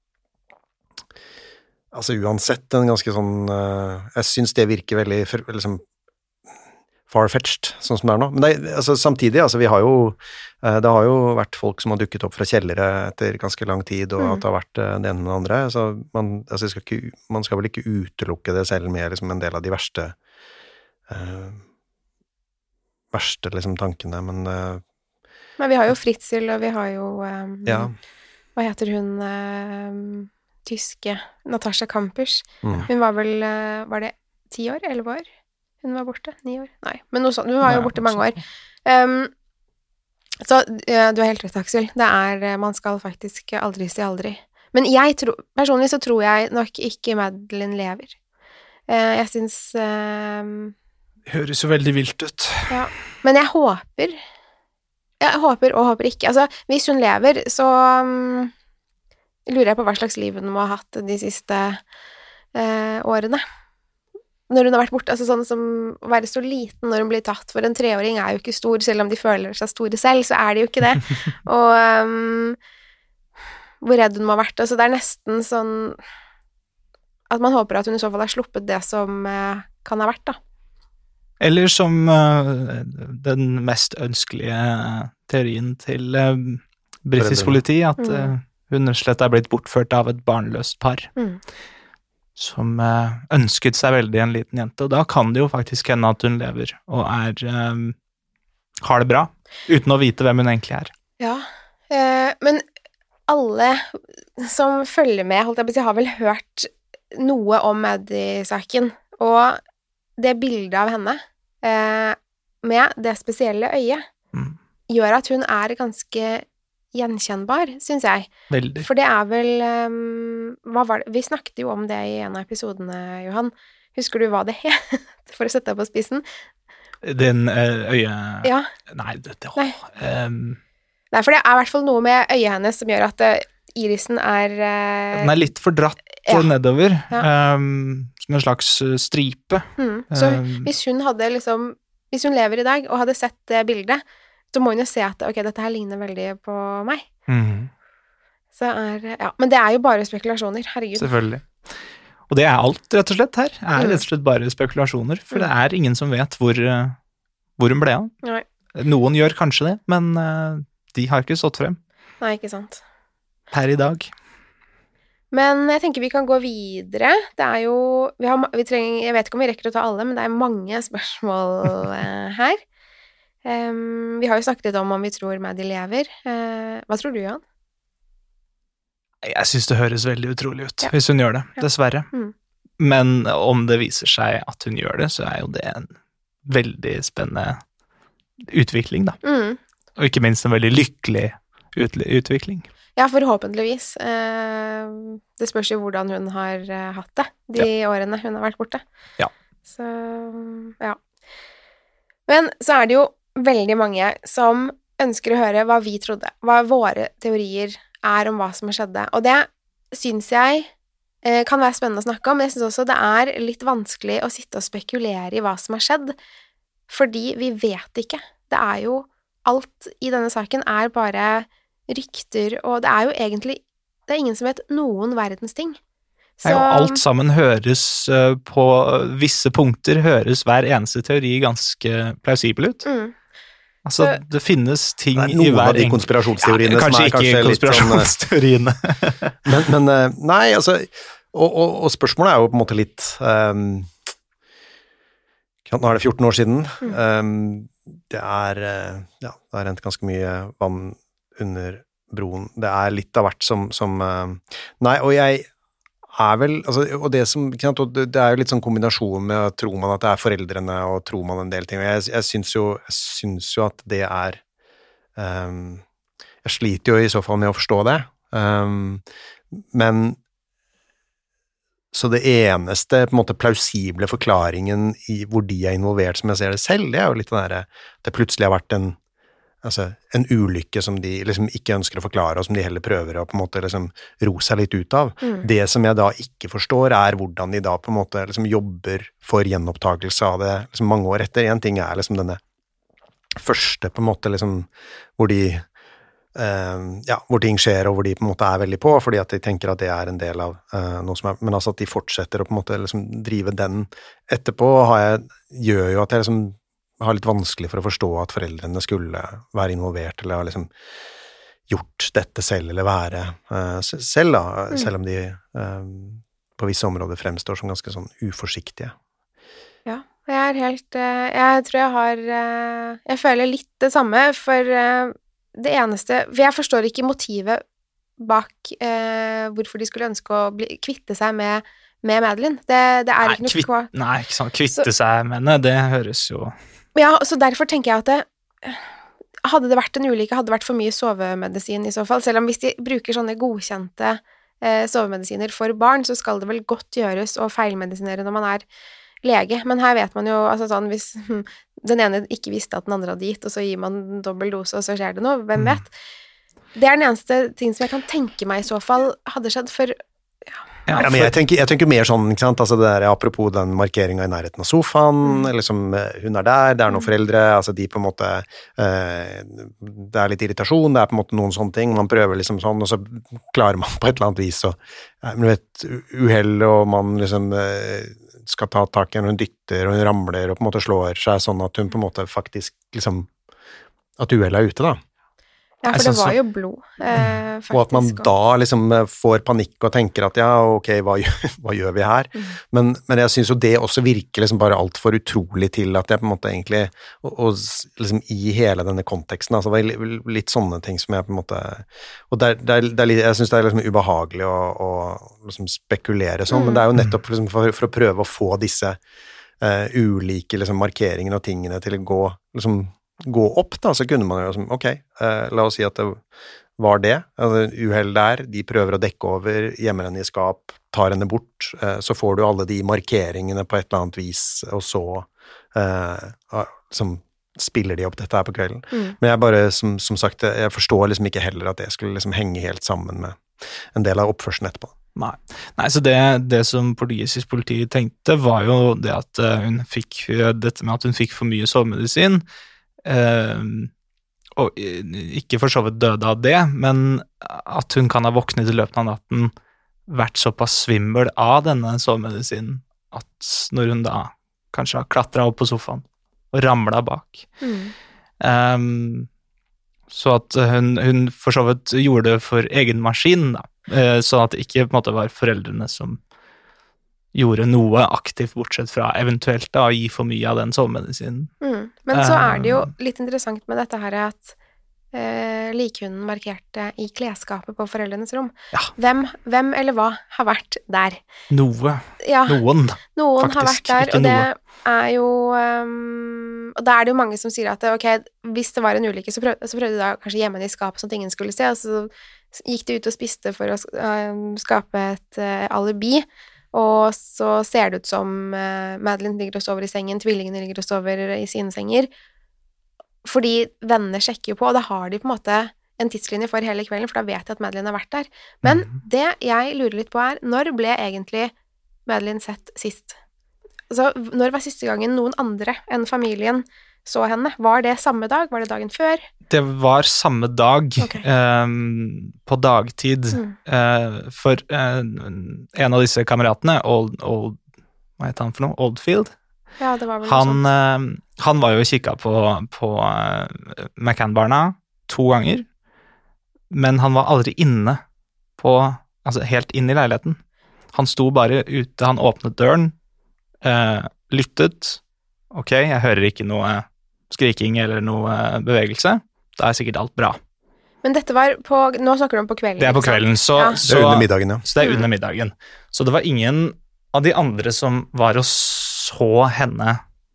Speaker 2: altså uansett en ganske sånn uh, jeg synes det virker veldig liksom far-fetched, sånn som det er nå. Men det, altså, samtidig, altså, vi har jo uh, det har jo vært folk som har dukket opp fra kjellere etter ganske lang tid, og mm. at det har vært uh, det ene med det andre, så man, altså, skal ikke, man skal vel ikke utelukke det selv med liksom, en del av de verste uh, verste liksom tankene, men uh,
Speaker 1: men vi har jo Fritzl, og vi har jo um,
Speaker 2: ja.
Speaker 1: hva heter hun um, tyske Natasha Kampers.
Speaker 2: Mm.
Speaker 1: Hun var vel, uh, var det ti år, elleve år? Hun var borte, ni år? Nei, men noe sånt. Hun var jo borte mange år. Um, så uh, du har helt rett, Aksel. Det er, uh, man skal faktisk aldri si aldri. Men jeg tror, personlig så tror jeg nok ikke Madeleine lever. Uh, jeg synes... Um,
Speaker 3: høres jo veldig vilt ut.
Speaker 1: Ja, men jeg håper... Jeg håper og håper ikke. Altså, hvis hun lever, så um, lurer jeg på hva slags liv hun må ha hatt de siste uh, årene. Når hun har vært borte, altså sånn som å være så liten når hun blir tatt, for en treåring er jo ikke stor, selv om de føler seg store selv, så er de jo ikke det. Og um, hvor redd hun må ha vært. Altså, det er nesten sånn at man håper at hun i så fall har sluppet det som uh, kan ha vært, da.
Speaker 3: Eller som uh, den mest ønskelige teorien til uh, britisk politi, at uh, hun slett er blitt bortført av et barnløst par, mm. som uh, ønsket seg veldig en liten jente, og da kan det jo faktisk hende at hun lever, og er, um, har det bra, uten å vite hvem hun egentlig er.
Speaker 1: Ja, uh, men alle som følger med, holdt jeg på å si, har vel hørt noe om Maddie-saken, og det bildet av henne eh, med det spesielle øyet mm. gjør at hun er ganske gjenkjennbar, synes jeg.
Speaker 3: Veldig.
Speaker 1: For det er vel um, hva var det? Vi snakket jo om det i en av episodene, Johan. Husker du hva det het, for å sette deg på spissen?
Speaker 3: Den uh, øyet...
Speaker 1: Ja.
Speaker 3: Nei, det... det
Speaker 1: Nei.
Speaker 3: Um...
Speaker 1: Nei, for det er i hvert fall noe med øyet hennes som gjør at uh, irisen er... Uh...
Speaker 3: Den er litt fordratt ja. nedover. Ja. Um, som en slags stripe.
Speaker 1: Mm. Så um, hvis hun hadde liksom, hvis hun lever i dag og hadde sett det bildet, så må hun jo se at, ok, dette her ligner veldig på meg.
Speaker 3: Mm.
Speaker 1: Så er, ja, men det er jo bare spekulasjoner, herregud.
Speaker 3: Selvfølgelig. Og det er alt, rett og slett, her. Det er rett og slett bare spekulasjoner, for mm. det er ingen som vet hvor, hvor hun ble av.
Speaker 1: Nei.
Speaker 3: Noen gjør kanskje det, men uh, de har ikke stått frem.
Speaker 1: Nei, ikke sant.
Speaker 3: Per i dag.
Speaker 1: Men jeg tenker vi kan gå videre. Det er jo, vi har, vi trenger, jeg vet ikke om vi rekker å ta alle, men det er mange spørsmål uh, her. Um, vi har jo snakket litt om om vi tror Maddie lever. Uh, hva tror du, Johan?
Speaker 3: Jeg synes det høres veldig utrolig ut, ja. hvis hun gjør det, ja. dessverre.
Speaker 1: Mm.
Speaker 3: Men om det viser seg at hun gjør det, så er jo det en veldig spennende utvikling, da.
Speaker 1: Mm.
Speaker 3: Og ikke minst en veldig lykkelig ut- utvikling.
Speaker 1: Ja, forhåpentligvis. Uh, det spørs jo hvordan hun har uh, hatt det, de ja. årene hun har vært borte.
Speaker 3: Ja.
Speaker 1: Så, ja. Men så er det jo veldig mange som ønsker å høre hva vi trodde, hva våre teorier er om hva som skjedde. Og det synes jeg eh, kan være spennende å snakke om, men jeg synes også det er litt vanskelig å sitte og spekulere i hva som har skjedd, fordi vi vet ikke. Det er jo, alt i denne saken er bare rykter, og det er jo egentlig, det er ingen som vet noen verdens ting. Så,
Speaker 3: Nei, og alt sammen høres uh, på visse punkter, høres hver eneste teori ganske plausibel ut.
Speaker 1: Mm.
Speaker 3: Altså,
Speaker 1: så,
Speaker 3: det finnes ting
Speaker 2: Nei,
Speaker 3: i hver...
Speaker 2: Noen av de konspirasjonsteoriene
Speaker 3: ja,
Speaker 2: som er kanskje litt sånn...
Speaker 3: Kanskje ikke konspirasjonsteoriene.
Speaker 2: men, men, uh, nei, altså, og, og, og spørsmålet er jo på en måte litt... Um, nå er det fjorten år siden. Mm. Um, det er, uh, ja, det er rent ganske mye vann under broen. Det er litt av hvert som... som uh, nei, og jeg... er vel, altså, og det som, det er jo litt sånn kombinasjon med, tror man at det er foreldrene, og tror man en del ting, og jeg, jeg synes jo, jeg synes jo at det er, um, jeg sliter jo i så fall med å forstå det, um, men, så det eneste, på en måte, plausible forklaringen i hvor de er involvert, som jeg ser det selv, det er jo litt den der, det plutselig har vært en, altså, en ulykke som de liksom ikke ønsker å forklare, og som de heller prøver å på en måte liksom ro seg litt ut av. Mm. Det som jeg da ikke forstår, er hvordan de da på en måte liksom jobber for gjenopptagelse av det liksom mange år etter. En ting er liksom denne første på en måte liksom, hvor de eh, ja, hvor ting skjer, og hvor de på en måte er veldig på, fordi at de tenker at det er en del av eh, noe som er, men altså at de fortsetter å på en måte liksom drive den etterpå, har jeg, gjør jo at jeg liksom har litt vanskelig for å forstå at foreldrene skulle være involvert, eller har liksom gjort dette selv, eller være uh, selv da, mm. selv om de uh, på visse områder fremstår som ganske sånn uforsiktige.
Speaker 1: Ja, jeg er helt, uh, jeg tror jeg har, uh, jeg føler litt det samme, for uh, det eneste, for jeg forstår ikke motivet bak uh, hvorfor de skulle ønske å bli, kvitte seg med, med Madeleine. Det, det er
Speaker 3: nei,
Speaker 1: ikke noe
Speaker 3: kvitt,
Speaker 1: kvar.
Speaker 3: Nei, ikke sånn, kvitte så, seg med henne, det høres jo...
Speaker 1: Ja, så derfor tenker jeg at det, hadde det vært en ulykke, hadde det vært for mye sovemedisin i så fall, selv om hvis de bruker sånne godkjente eh, sovemedisiner for barn, så skal det vel godt gjøres å feilmedisinere når man er lege, men her vet man jo, altså sånn, hvis hm, den ene ikke visste at den andre hadde gitt, og så gir man dobbelt dose, og så skjer det noe, hvem vet? Det er den eneste ting som jeg kan tenke meg i så fall hadde skjedd, for
Speaker 2: Ja, ja, men jeg tenker, jeg tenker mer sånn, ikke sant, altså det der, apropos den markeringen i nærheten av sofaen, mm. liksom, hun er der, det er noen foreldre, altså de på en måte, eh, det er litt irritasjon, det er på en måte noen sånne ting, man prøver liksom sånn, og så klarer man på et eller annet vis, og, men du vet, uheld, og man liksom eh, skal ta tak i henne, hun dytter, og hun ramler, og på en måte slår seg sånn at hun på en måte faktisk, liksom, at uheldet er ute da.
Speaker 1: Ja, for det var jo blod, eh, faktisk.
Speaker 2: Og at man da liksom får panikk og tenker at ja, ok, hva, hva gjør vi her? Mm. Men, men jeg synes jo det også virker liksom bare alt for utrolig til at jeg på en måte egentlig, og, og liksom i hele denne konteksten, altså det var litt sånne ting som jeg på en måte, og det er, det er, det er litt, jeg synes det er liksom ubehagelig å, å liksom spekulere sånn, mm. men det er jo nettopp liksom for, for å prøve å få disse uh, ulike liksom markeringene og tingene til å gå liksom gå opp da, så kunne man jo som, ok, eh, la oss si at det var det, altså, uheld der, de prøver å dekke over, gjemmer henne i skap, tar henne bort, eh, så får du alle de markeringene på et eller annet vis, og så eh, som spiller de opp dette her på kvelden. Mm. Men jeg bare, som, som sagt, jeg forstår liksom ikke heller at det skulle liksom henge helt sammen med en del av oppførselen etterpå.
Speaker 3: Nei, Nei så det, det som portugisisk politi tenkte var jo det at uh, hun fikk, uh, dette med at hun fikk for mye sovemedisin, Uh, og ikke for så vidt døde av det, men at hun kan ha våknet i løpet av natten, vært såpass svimmel av denne sovemedisinen, at når hun da kanskje har klatret opp på sofaen og ramlet bak. Mm. Um, så at hun, hun for så vidt gjorde det for egen maskin, da, uh, sånn at det ikke på en måte var foreldrene som gjorde noe aktivt, bortsett fra eventuelt da, å gi for mye av den sovemedisinen.
Speaker 1: Mm. Men så er det jo litt interessant med dette her at eh, likhunden markerte i klesskapet på foreldrenes rom.
Speaker 3: Ja.
Speaker 1: Hvem, hvem eller hva har vært der?
Speaker 3: Noe.
Speaker 1: Ja,
Speaker 3: noen.
Speaker 1: Noen
Speaker 3: faktisk,
Speaker 1: har vært der, og
Speaker 3: noe.
Speaker 1: det er jo um, og da er det jo mange som sier at ok, hvis det var en ulykke, så prøvde, så prøvde de da kanskje hjemme i skapet sånn at ingen skulle se, og så gikk de ut og spiste for å uh, skape et uh, alibi. Og så ser det ut som uh, Madeleine ligger og sover i sengen, tvillingene ligger og sover i sine senger, fordi vennene sjekker jo på, og da har de på en måte en tidslinje for hele kvelden, for da vet jeg at Madeline har vært der. Men mm. det jeg lurer litt på er, når ble egentlig Madeline sett sist? Altså, når var siste gangen noen andre enn familien så henne? Var det samme dag? Var det dagen før?
Speaker 3: Det var samme dag, okay. eh, på dagtid, mm. eh, for eh, en av disse kameratene, Old, Old, hva heter han for noe? Oldfield?
Speaker 1: Ja, det var vel
Speaker 3: han, noe sånt. Eh, han var jo og kikket på, på uh, McCann-barna to ganger, men han var aldri inne på, altså helt inn i leiligheten. Han sto bare ute, han åpnet døren, eh, lyttet, ok, jeg hører ikke noe skriking eller noe bevegelse, da er sikkert alt bra.
Speaker 1: Men dette var på, nå snakker du om på kvelden.
Speaker 3: Det er på kvelden, så,
Speaker 2: ja.
Speaker 3: så
Speaker 2: det er under middagen, ja.
Speaker 3: Så det er under middagen. Så det var ingen av de andre som var og så henne,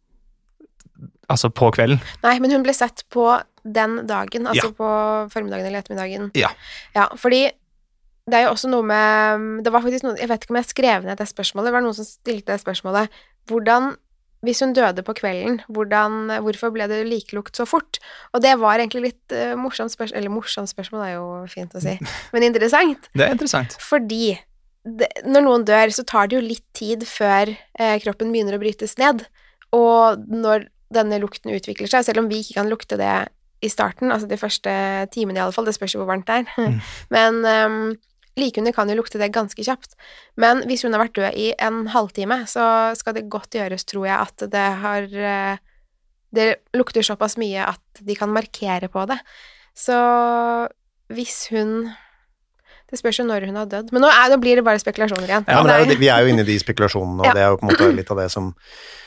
Speaker 3: altså på kvelden.
Speaker 1: Nei, men hun ble sett på den dagen, altså
Speaker 3: ja.
Speaker 1: på formiddagen eller ettermiddagen.
Speaker 3: Ja.
Speaker 1: Ja, fordi det er jo også noe med, det var faktisk noe, jeg vet ikke om jeg skrev ned det spørsmålet, det var noen som stilte det spørsmålet, hvordan, hvis hun døde på kvelden, hvordan, hvorfor ble det likelukt så fort? Og det var egentlig litt uh, morsomt spørsmål, eller morsomt spørsmål er jo fint å si, men interessant.
Speaker 3: Det er interessant.
Speaker 1: Fordi det, når noen dør, så tar det jo litt tid før eh, kroppen begynner å brytes ned, og når denne lukten utvikler seg, selv om vi ikke kan lukte det i starten, altså de første timene i alle fall, det spørs jo hvor varmt det er, mm. men um, likehunder kan jo lukte det ganske kjapt, men hvis hun har vært død i en halvtime, så skal det godt gjøres, tror jeg, at det har, det lukter såpass mye at de kan markere på det. Så hvis hun, det spørs jo når hun har dødd, men nå, er, nå blir det bare spekulasjoner igjen.
Speaker 2: Ja, men det er jo, vi er jo inne i de spekulasjonene, og ja. Det er jo på en måte litt av det som,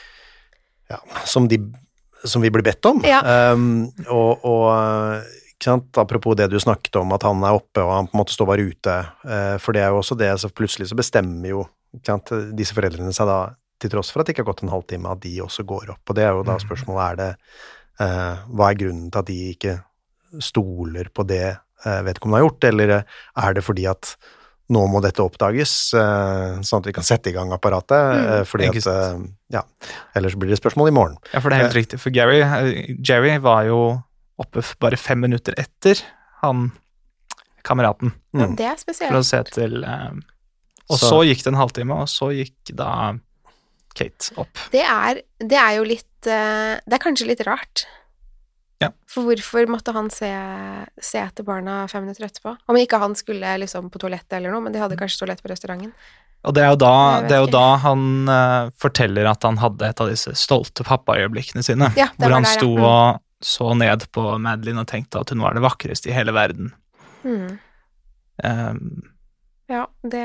Speaker 2: ja, som de, som vi blir bedt om, ja. um, og, og ikke sant? Apropos det du snakket om, at han er oppe og han på en måte står bare ute, for det er jo også det, så plutselig så bestemmer jo ikke sant, disse foreldrene seg da, til tross for at det ikke har gått en halvtime, at de også går opp, og det er jo da spørsmålet, er det, eh, hva er grunnen til at de ikke stoler på det eh, vedkommende har gjort, eller er det fordi at nå må dette oppdages, eh, sånn at vi kan sette i gang apparatet, eh, fordi at, eh, ja, ellers blir det spørsmål i morgen.
Speaker 3: Ja, for det er helt eh, riktig, for Gary, Jerry var jo oppe bare fem minutter etter han, kameraten.
Speaker 1: Ja, det er spesielt.
Speaker 3: For å se til, um, og så. så gikk det en halvtime, og så gikk da Kate opp.
Speaker 1: Det er, det er jo litt, uh, det er kanskje litt rart.
Speaker 3: Ja.
Speaker 1: For hvorfor måtte han se, se etter barna fem minutter etterpå? Om ikke han skulle liksom på toalettet eller noe, men de hadde kanskje toalett på restauranten.
Speaker 3: Og det er jo da, det er jo da han uh, forteller at han hadde et av disse stolte pappaøyeblikkene sine,
Speaker 1: ja,
Speaker 3: hvor han
Speaker 1: der,
Speaker 3: sto
Speaker 1: ja.
Speaker 3: og så ned på Madeline og tenkte at hun var det vakreste i hele verden.
Speaker 1: Mm.
Speaker 3: Um,
Speaker 1: ja, det...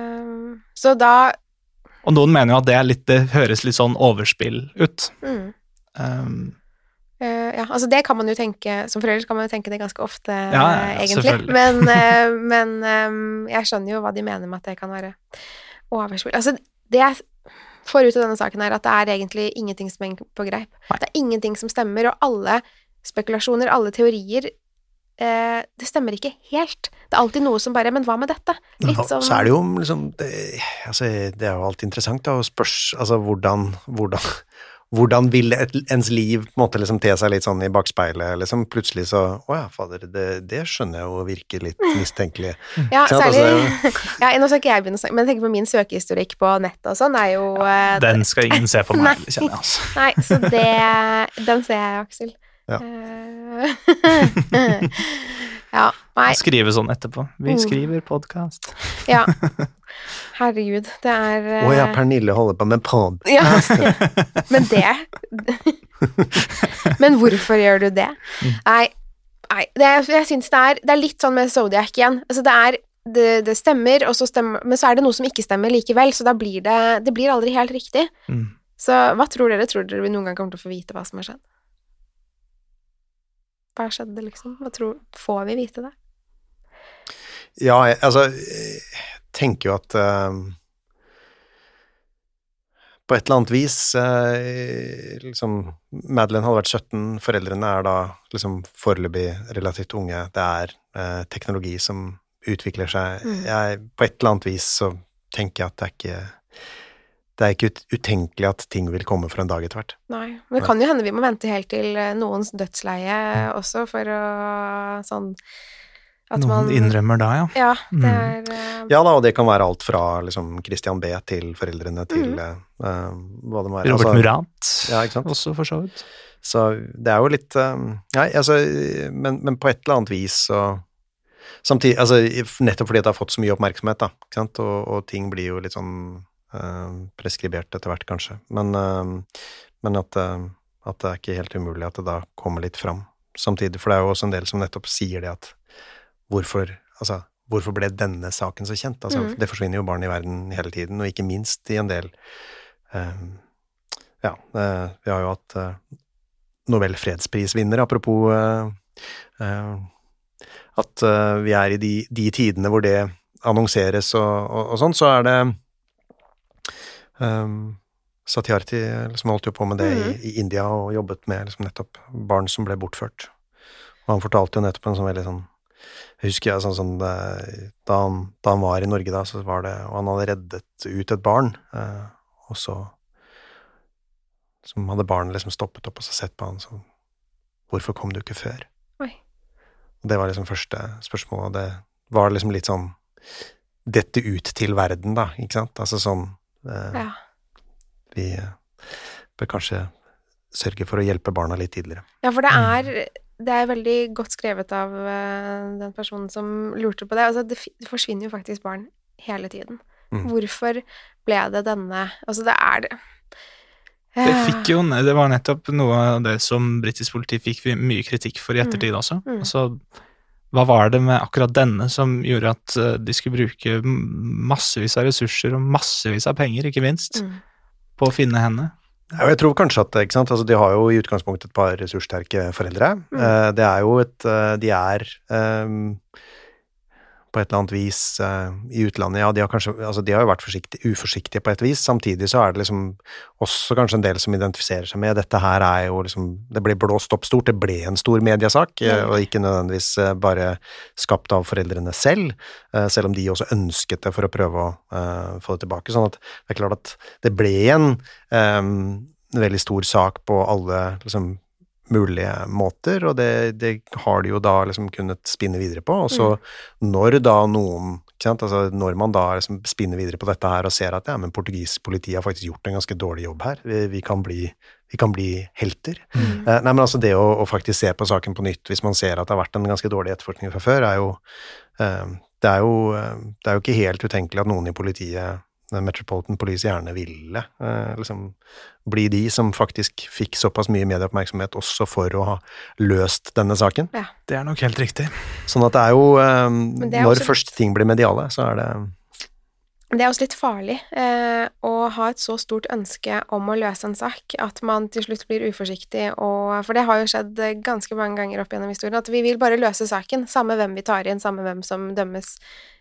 Speaker 1: Så da...
Speaker 3: Og noen mener jo at det, er litt, det høres litt sånn overspill ut.
Speaker 1: Mm.
Speaker 3: Um,
Speaker 1: uh, ja, altså det kan man jo tenke, som forelder kan man jo tenke det ganske ofte,
Speaker 3: ja, ja,
Speaker 1: egentlig. Men, uh, men um, jeg skjønner jo hva de mener med at det kan være overspill. Altså, det er... Forut av denne saken er at det er egentlig ingenting som er på greip.
Speaker 3: Nei.
Speaker 1: Det er ingenting som stemmer, og alle spekulasjoner, alle teorier, eh, det stemmer ikke helt. Det er alltid noe som bare, men hva med dette? Litt
Speaker 2: ja,
Speaker 1: sånn...
Speaker 2: Så er det jo liksom, det, altså, det er jo alltid interessant da, å spørs, altså hvordan, hvordan, hvordan vil et, ens liv på en måte liksom te seg litt sånn i bakspeilet, liksom plutselig så, åja, fader, det, det skjønner jeg jo virker litt mistenkelig.
Speaker 1: Ja,
Speaker 2: så,
Speaker 1: særlig,
Speaker 2: altså,
Speaker 1: ja, nå skal ikke jeg begynne å snakke, men jeg tenker på min søkehistorikk på nettet og sånn, er jo...
Speaker 3: Ja, den skal ingen se på meg, kjenner jeg altså.
Speaker 1: Nei, så det, den ser jeg, Aksel.
Speaker 2: Ja.
Speaker 1: Ja, nei.
Speaker 3: Skrive sånn etterpå. Vi skriver podcast.
Speaker 1: Ja. Herregud, det er...
Speaker 2: Å ja, Pernille holder på med pod.
Speaker 1: Ja, men det... Men hvorfor gjør du det? Nei, nei det er, jeg synes det er, det er litt sånn med Zodiac igjen. Altså det er, det, det stemmer, og så stemmer, men så er det noe som ikke stemmer likevel, så da blir det, det blir aldri helt riktig.
Speaker 3: Mm.
Speaker 1: Så hva tror dere? Tror dere vi noen gang kommer til å få vite hva som har skjedd? Hva skjedde liksom? Hva tror, får vi vite det?
Speaker 2: Ja, jeg, altså, jeg tenker jo at uh, på et eller annet vis uh, liksom, Madeline hadde vært sytten, foreldrene er da liksom foreløpig relativt unge, det er uh, teknologi som utvikler seg. Mm. Jeg, på et eller annet vis så tenker jeg at det er ikke det er ikke ut, utenkelig at ting vil komme for en dag etter hvert.
Speaker 1: Nei, men det kan jo hende vi må vente helt til noens dødsleie også for å sånn At
Speaker 3: Noen
Speaker 1: man,
Speaker 3: innrømmer da, ja.
Speaker 1: Ja, det
Speaker 3: Mm.
Speaker 1: er eh,
Speaker 2: Ja da, og det kan være alt fra liksom Christian B. til foreldrene til
Speaker 1: Mhm.
Speaker 2: eh, eh, hva det må være.
Speaker 3: Robert
Speaker 2: Altså,
Speaker 3: Murat
Speaker 2: Ja, ikke sant?
Speaker 3: også, for så vidt.
Speaker 2: Så det er jo litt eh, Nei, altså, men, men på et eller annet vis så Samtidig, altså nettopp fordi det har fått så mye oppmerksomhet, da, ikke sant, og, og ting blir jo litt sånn eh, preskribert etter hvert, kanskje. Men, eh, men at, eh, at det er ikke helt umulig at det da kommer litt fram samtidig, for det er jo også en del som nettopp sier det at hvorfor, altså, hvorfor ble denne saken så kjent? Altså,
Speaker 1: Mm.
Speaker 2: det forsvinner jo barn i verden hele tiden, og ikke minst i en del eh, ja, eh, vi har jo hatt eh, Nobel fredsprisvinner, apropos eh, eh, at eh, vi er i de, de tidene hvor det annonseres og, og, og sånn, så er det um, Satyarthi liksom holdt jo på med det
Speaker 1: Mhm.
Speaker 2: i, i India og jobbet med liksom nettopp barn som ble bortført. Og han fortalte jo nettopp en sånn veldig sånn Jeg husker jeg sånn, sånn det, da, han, da han var i Norge da, så var det Og han hadde reddet ut et barn, eh, og så som hadde barnet liksom stoppet opp og så sett på han sånn Hvorfor kom du ikke før?
Speaker 1: Oi.
Speaker 2: Og det var liksom første spørsmål, og det var liksom litt sånn dette ut til verden, da, ikke sant? Altså sånn eh,
Speaker 1: Ja.
Speaker 2: Vi bør kanskje sørge for å hjelpe barna litt tidligere.
Speaker 1: Ja, for det er, det er veldig godt skrevet av eh, den personen som lurte på det. Altså, det, fi- det forsvinner jo faktisk barn hele tiden.
Speaker 2: Mm.
Speaker 1: Hvorfor ble det denne Altså, det er det.
Speaker 3: Det fikk jo, det var nettopp noe av det som britisk politi fikk mye kritikk for i ettertid også.
Speaker 1: Mm.
Speaker 3: Altså, hva var det med akkurat denne som gjorde at eh, de skulle bruke massevis av ressurser og massevis av penger, ikke minst,
Speaker 1: Mm.
Speaker 3: på å finne henne?
Speaker 2: Ja, og jeg tror kanskje at, ikke sant, altså de har jo i utgangspunktet et par ressurssterke foreldre.
Speaker 1: Mm.
Speaker 2: Eh, det er jo et, eh, de er eh, på et eller annet vis eh, i utlandet, ja, de har kanskje, altså de har jo vært forsiktige, uforsiktige på et vis, samtidig så er det liksom også kanskje en del som identifiserer seg med, dette her er jo liksom, det ble blåst opp stort, det ble en stor mediasak, eh,
Speaker 1: Mm.
Speaker 2: og ikke nødvendigvis eh, bare skapt av foreldrene selv, eh, selv om de også ønsket det for å prøve å eh, få det tilbake, sånn at det er klart at det ble en eh, veldig stor sak på alle liksom mulige måter, og det, det har de jo da liksom kunnet spinne videre på, og så når da noen, ikke sant, altså når man da liksom spinner videre på dette her og ser at ja, men portugisisk politi har faktisk gjort en ganske dårlig jobb her, vi, vi, kan, bli, vi kan bli helter.
Speaker 1: Mm.
Speaker 2: Eh, nei, men altså det å, å faktisk se på saken på nytt, hvis man ser at det har vært en ganske dårlig etterforskning fra før, er jo, eh, det er jo, eh, det er jo ikke helt utenkelig at noen i politiet Metropolitan Police gjerne ville eh, liksom bli de som faktisk fikk såpass mye medieoppmerksomhet også for å ha løst denne saken.
Speaker 1: Ja.
Speaker 3: Det er nok helt riktig.
Speaker 2: Sånn at det er jo, eh,
Speaker 1: det er
Speaker 2: når
Speaker 1: også
Speaker 2: først ting blir mediale, så er det
Speaker 1: Det er også litt farlig eh, å ha et så stort ønske om å løse en sak at man til slutt blir uforsiktig, og, for det har jo skjedd ganske mange ganger opp gjennom historien, at vi vil bare løse saken, samme hvem vi tar inn, samme hvem som dømmes.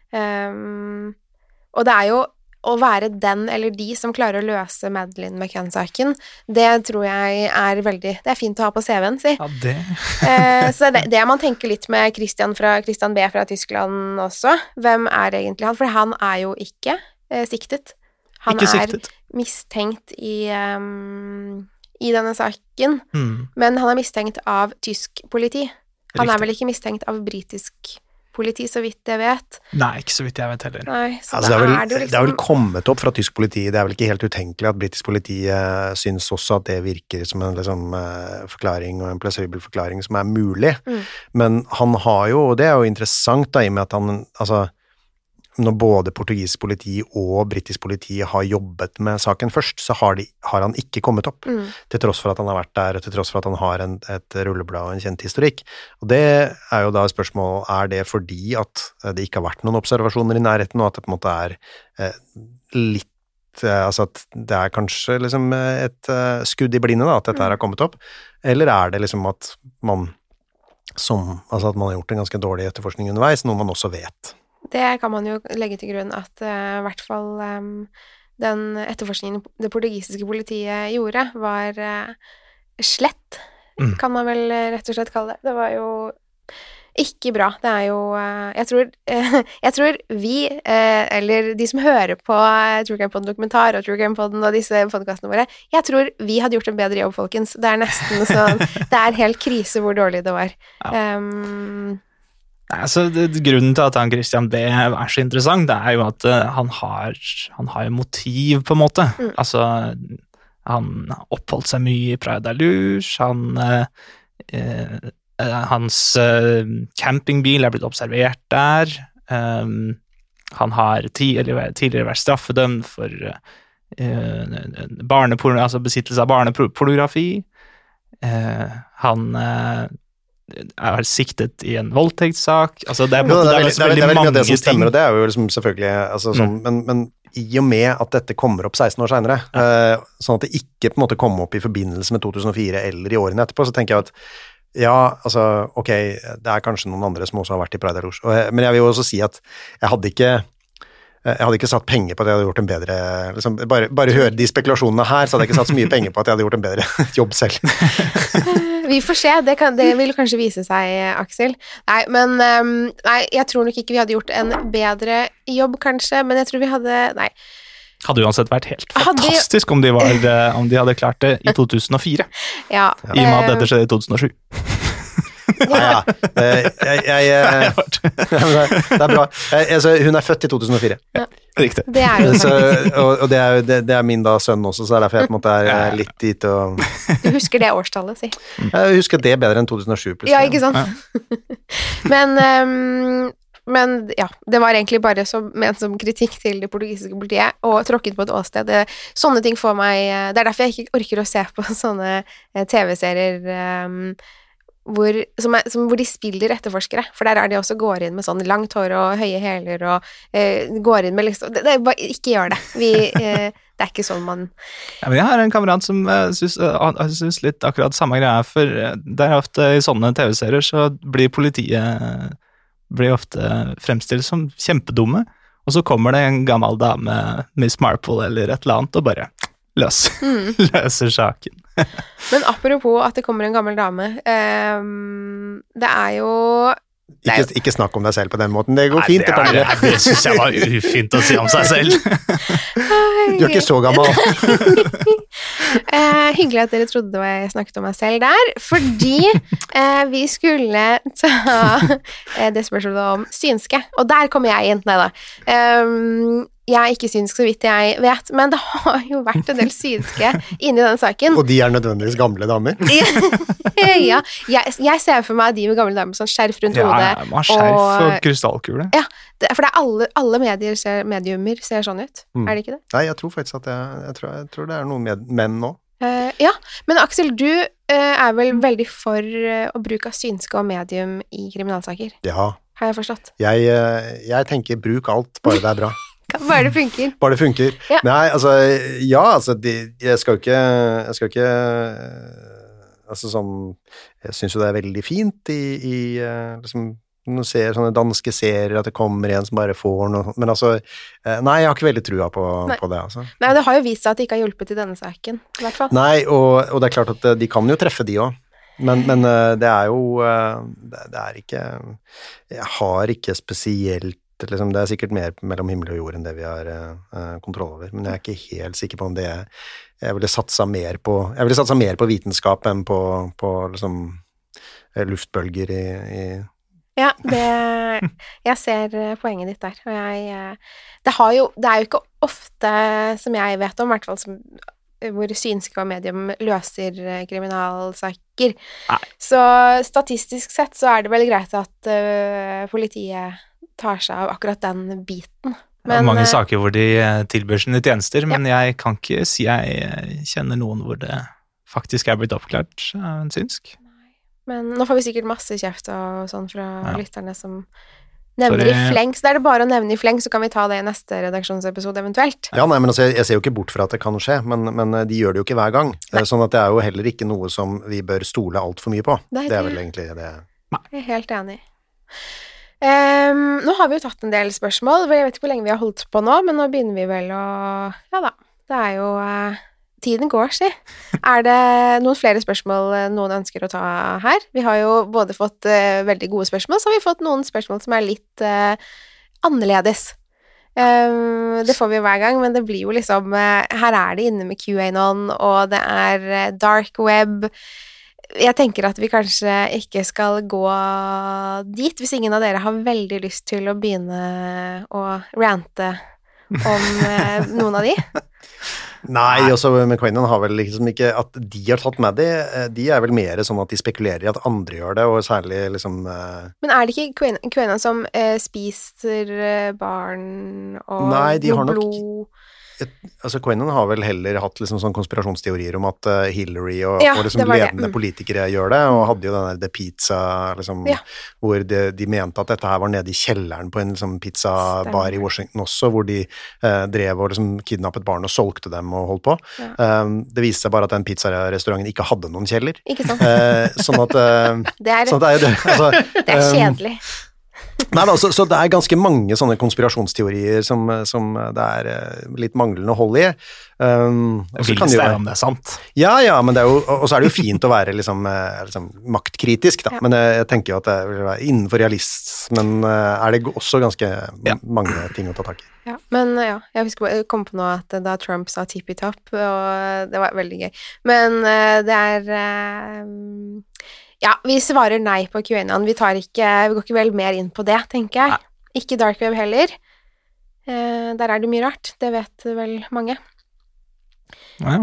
Speaker 1: Um, og det er jo å være den eller de som klarer å løse Madeleine McCann-saken, det tror jeg er veldig, det er fint å ha på C V-en, si.
Speaker 3: Ja, det.
Speaker 1: Eh, så det, det man tenker litt med Christian, fra, Christian B. fra Tyskland også, hvem er egentlig han? For han er jo ikke eh, siktet. Han
Speaker 3: Ikke siktet.
Speaker 1: er mistenkt i, um, i denne saken,
Speaker 3: Mm.
Speaker 1: men han er mistenkt av tysk politi. Han er
Speaker 3: Riktig.
Speaker 1: vel ikke mistenkt av britisk politi, så vidt jeg vet.
Speaker 3: Nei, ikke så vidt jeg vet heller.
Speaker 1: Nei, så
Speaker 2: Altså,
Speaker 1: da
Speaker 2: det, er vel,
Speaker 1: er det jo
Speaker 2: det er vel
Speaker 1: liksom
Speaker 2: kommet opp fra tysk politi, det er vel ikke helt utenkelig at britisk politi eh, syns også at det virker som en liksom, eh, forklaring og en plausibel forklaring som er mulig,
Speaker 1: Mm.
Speaker 2: men han har jo, og det er jo interessant da, i og med at han, altså, når både portugisisk politi og britisk politi har jobbet med saken først, så har, de, har han ikke kommet opp,
Speaker 1: Mm.
Speaker 2: til tross for at han har vært der, og til tross for at han har en, et rulleblad og en kjent historikk. Og det er jo da et spørsmål, er det fordi at det ikke har vært noen observasjoner i nærheten, og at det på en måte er eh, litt, eh, altså at det er kanskje liksom et eh, skudd i blinde da, at dette her har kommet opp, eller er det liksom at man, som, altså at man har gjort en ganske dårlig etterforskning underveis, noe man også vet.
Speaker 1: Det kan man jo legge til grunn at uh, i hvert fall um, den etterforskningen det portugisiske politiet gjorde, var uh, slett,
Speaker 3: Mm.
Speaker 1: kan man vel uh, rett og slett kalle det. Det var jo ikke bra. Det er jo uh, jeg, tror, uh, jeg tror vi, uh, eller de som hører på uh, True Crime Podden dokumentar og True Crime Podden og disse podcastene våre, jeg tror vi hadde gjort en bedre jobb, folkens. Det er nesten sånn, det er helt krise hvor dårlig det var.
Speaker 3: Ja.
Speaker 1: Um,
Speaker 3: Altså, det, grunnen til at han Christian B. er så interessant, det er jo at uh, han har han har jo motiv, på en måte. Mm. Altså, han oppholdt seg mye i Praia da Luz, han uh, uh, hans uh, campingbil er blitt observert der, um, han har tidligere, tidligere vært straffedømt for uh, barneporno, altså besittelse av barnepornografi, uh, han uh, er siktet i en voldtektssak, altså det er,
Speaker 2: jo, det er,
Speaker 3: det er,
Speaker 2: veldig, det er, veldig, det er veldig mye av det som stemmer,
Speaker 3: ting.
Speaker 2: Og det er jo liksom selvfølgelig, altså, sånn, mm. men, men i og med at dette kommer opp seksten år senere, ja. uh, sånn at det ikke på en måte kommer opp i forbindelse med to tusen og fire eller i årene etterpå, så tenker jeg at ja, altså, ok, det er kanskje noen andre som også har vært i Praia da Luz, men jeg vil jo også si at jeg hadde ikke Jeg hadde ikke satt penger på at jeg hadde gjort en bedre liksom, bare, bare høre de spekulasjonene her, så hadde jeg ikke satt så mye penger på at jeg hadde gjort en bedre jobb selv.
Speaker 1: Vi får se, det, kan, det vil kanskje vise seg, Aksel. Nei, men um, nei, jeg tror nok ikke vi hadde gjort en bedre jobb, kanskje, men jeg tror vi hadde, nei.
Speaker 3: Hadde uansett vært helt fantastisk hadde... om, de var, om de hadde klart det i to tusen og fire.
Speaker 1: Ja.
Speaker 3: I og med at dette skjedde i to tusen og sju.
Speaker 2: Ja, ja. Jeg, jeg, jeg, det er bra. Jeg, altså, hun er født i to tusen og fire.
Speaker 1: Ja.
Speaker 3: Riktig.
Speaker 1: Det er jo
Speaker 2: så, og, og det er, det, det er min da sønn også, så det er derfor jeg på en måte er litt dit og...
Speaker 1: Du husker det årstallet, si.
Speaker 2: Jeg husker det bedre enn to tusen og sju plutselig.
Speaker 1: Ja, ikke sant? Ja. men, um, men ja, det var egentlig bare så, ment som kritikk til det portugisiske politiet, og tråkket på et åsted. Det, sånne ting får meg... Det er derfor jeg ikke orker å se på sånne T V-serier... Um, Hvor, som er, som, hvor de spiller etterforskere, for der er de også går inn med sånn langt hår og høye hæler og eh, går inn med liksom det, det, bare, ikke gjør det, vi, eh, det er ikke sånn man
Speaker 3: ja, men jeg har en kamerat som uh, synes, uh, synes litt akkurat samme greie, for uh, det er ofte i sånne T V-serier så blir politiet uh, blir ofte fremstilt som kjempedumme, og så kommer det en gammel dame, Miss Marple eller et eller annet, og bare løs, mm. løser saken.
Speaker 1: Men apropos at det kommer en gammel dame, um, det er jo det er
Speaker 2: ikke, ikke snakk om deg selv på den måten, det går
Speaker 3: Nei,
Speaker 2: fint.
Speaker 3: Det, er, det, det synes jeg var ufint å si om seg selv.
Speaker 2: Du er ikke så gammel.
Speaker 1: uh, hyggelig at dere trodde jeg snakket om meg selv der, fordi uh, vi skulle ta uh, det spørsmålet om synske, og der kommer jeg inn, nei da. Um, Jeg er ikke synsk så vidt jeg vet, men det har jo vært en del synske inni den saken.
Speaker 2: Og de er nødvendigvis gamle damer?
Speaker 1: Ja, jeg, jeg ser for meg de med gamle damer med sånn skjerf rundt
Speaker 3: ja,
Speaker 1: hodet.
Speaker 3: Ja, man har skjerf og, og krystallkule.
Speaker 1: Ja, det, for det er alle, alle medier ser, mediumer ser sånn ut, mm. er det ikke det?
Speaker 2: Nei, jeg tror faktisk at jeg, jeg, tror, jeg tror det er noen med, menn nå.
Speaker 1: Uh, ja, men Aksel, du uh, er vel veldig for uh, å bruke synske og medium i kriminalsaker?
Speaker 2: Ja.
Speaker 1: Har jeg forstått?
Speaker 2: Jeg, uh, jeg tenker bruk alt, bare det er bra.
Speaker 1: Bare det funker.
Speaker 2: Bare det funker. Ja. Nei, altså, ja, altså, de, jeg skal jo ikke, jeg skal ikke, altså sånn, jeg synes jo det er veldig fint i, i liksom, når du ser sånne danske serier, at det kommer en som bare får noe, men altså, nei, jeg har ikke veldig trua på, på det, altså.
Speaker 1: Nei, det har jo vist seg at det ikke har hjulpet i denne saken, i hvert fall.
Speaker 2: Nei, og, og det er klart at de kan jo treffe de også, men, men det er jo, det, det er ikke, jeg har ikke spesielt Liksom, det er sikkert mer mellom himmel og jord enn det vi har uh, kontroll over, men jeg er ikke helt sikker på om det jeg ville satsa mer på jeg ville satsa mer på vitenskap enn på, på liksom, luftbølger i, i
Speaker 1: Ja, det jeg ser poenget ditt der, og jeg det, har jo, det er jo ikke ofte som jeg vet om, i hvert fall som, hvor synske og medium løser kriminalsaker. Nei. Så statistisk sett så er det vel greit at uh, politiet tar seg av akkurat den biten. Men,
Speaker 3: det er mange saker hvor de tilbyr sine tjenester, men ja. Jeg kan ikke si jeg kjenner noen hvor det faktisk er blitt oppklart av en synsk.
Speaker 1: Nei. Men nå får vi sikkert masse kjeft og sånn fra ja. lytterne som nevner Sorry. I fleng, så det er det bare å nevne i fleng, så kan vi ta det i neste redaksjonsepisode eventuelt.
Speaker 2: Ja, nei, men altså, jeg, jeg ser jo ikke bort fra at det kan skje, men, men de gjør det jo ikke hver gang, nei. Sånn at det er jo heller ikke noe som vi bør stole alt for mye på. Det er, det er vel egentlig det.
Speaker 1: Nei. Jeg er helt enig. Um, nå har vi jo tatt en del spørsmål, jeg vet ikke hvor lenge vi har holdt på nå, men nå begynner vi vel å, ja da, det er jo, uh, tiden går, si. Er det noen flere spørsmål noen ønsker å ta her? Vi har jo både fått uh, veldig gode spørsmål, så har vi fått noen spørsmål som er litt uh, annerledes. Um, det får vi hver gang, men det blir jo liksom, uh, her er det inne med QAnon, og det er uh, dark web. jeg tenker at vi kanskje ikke skal gå dit, hvis ingen av dere har veldig lyst til å begynne å rante om eh, noen av de.
Speaker 2: Nei, også McQueenan har vel liksom ikke, at de har tatt med det, de er vel mer sånn at de spekulerer i at andre gjør det, og særlig liksom... Eh,
Speaker 1: Men er det ikke Queenan som eh, spiser eh, barn og
Speaker 2: nei, de har nok,
Speaker 1: blod?
Speaker 2: Et, altså Queenan har vel heller hatt liksom sånn konspirasjonsteorier om at uh, Hillary og,
Speaker 1: ja,
Speaker 2: og liksom ledende mm. politikere gjør det, og hadde jo den der The Pizza, liksom, ja. hvor de, de mente at dette her var nede i kjelleren på en liksom, pizzabar i Washington også, hvor de uh, drev og liksom kidnappet barn og solgte dem og holdt på. Ja. Um, det viste seg bare at den pizzarestauranten ikke hadde noen kjeller.
Speaker 1: Ikke sant?
Speaker 2: Uh, sånn at... Uh,
Speaker 1: det, er,
Speaker 2: sånn at det, er, det, altså,
Speaker 1: det er kjedelig. Um,
Speaker 2: Nei, altså, så det er ganske mange sånne konspirasjonsteorier som, som det er uh, litt manglende hold i. Um,
Speaker 3: det vil stå om det er sant.
Speaker 2: Ja, ja, men det er jo, og så er det jo fint å være liksom, uh, liksom maktkritisk, da. Ja. Men jeg, jeg tenker jo at det er innenfor realismen uh, er det også ganske ja. mange ting å ta tak i.
Speaker 1: Ja, men ja, jeg husker jeg kom på nå at da Trump sa tippy top, og det var veldig gøy. Men uh, det er... Uh, Ja, vi svarer nei på QAnon. Vi tar ikke, vi går ikke vel mer inn på det, tenker jeg. Nei. Ikke dark web heller. Eh, der er det mye rart. Det vet vel mange.
Speaker 3: Ja.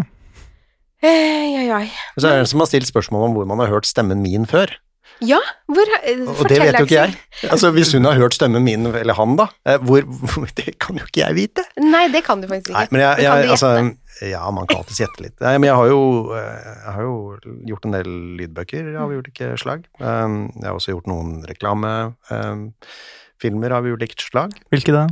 Speaker 1: Eh, ja, ja.
Speaker 2: Så er det en som har stilt spørsmål om hvor man har hørt stemmen min før.
Speaker 1: Ja, hvor,
Speaker 2: og det vet jo ikke jeg. Altså, hvis hun har hørt stemmen min, eller han da, hvor, hvor, det kan jo ikke jeg vite.
Speaker 1: Nei, det kan du faktisk ikke.
Speaker 2: Nei, men jeg, jeg, altså, ja, man kan alltid gjette litt. Nei, men jeg har jo, jeg har jo gjort en del lydbøker av ulike slag. Um, jeg har også gjort noen reklamefilmer um, av ulike slag.
Speaker 3: Hvilke da?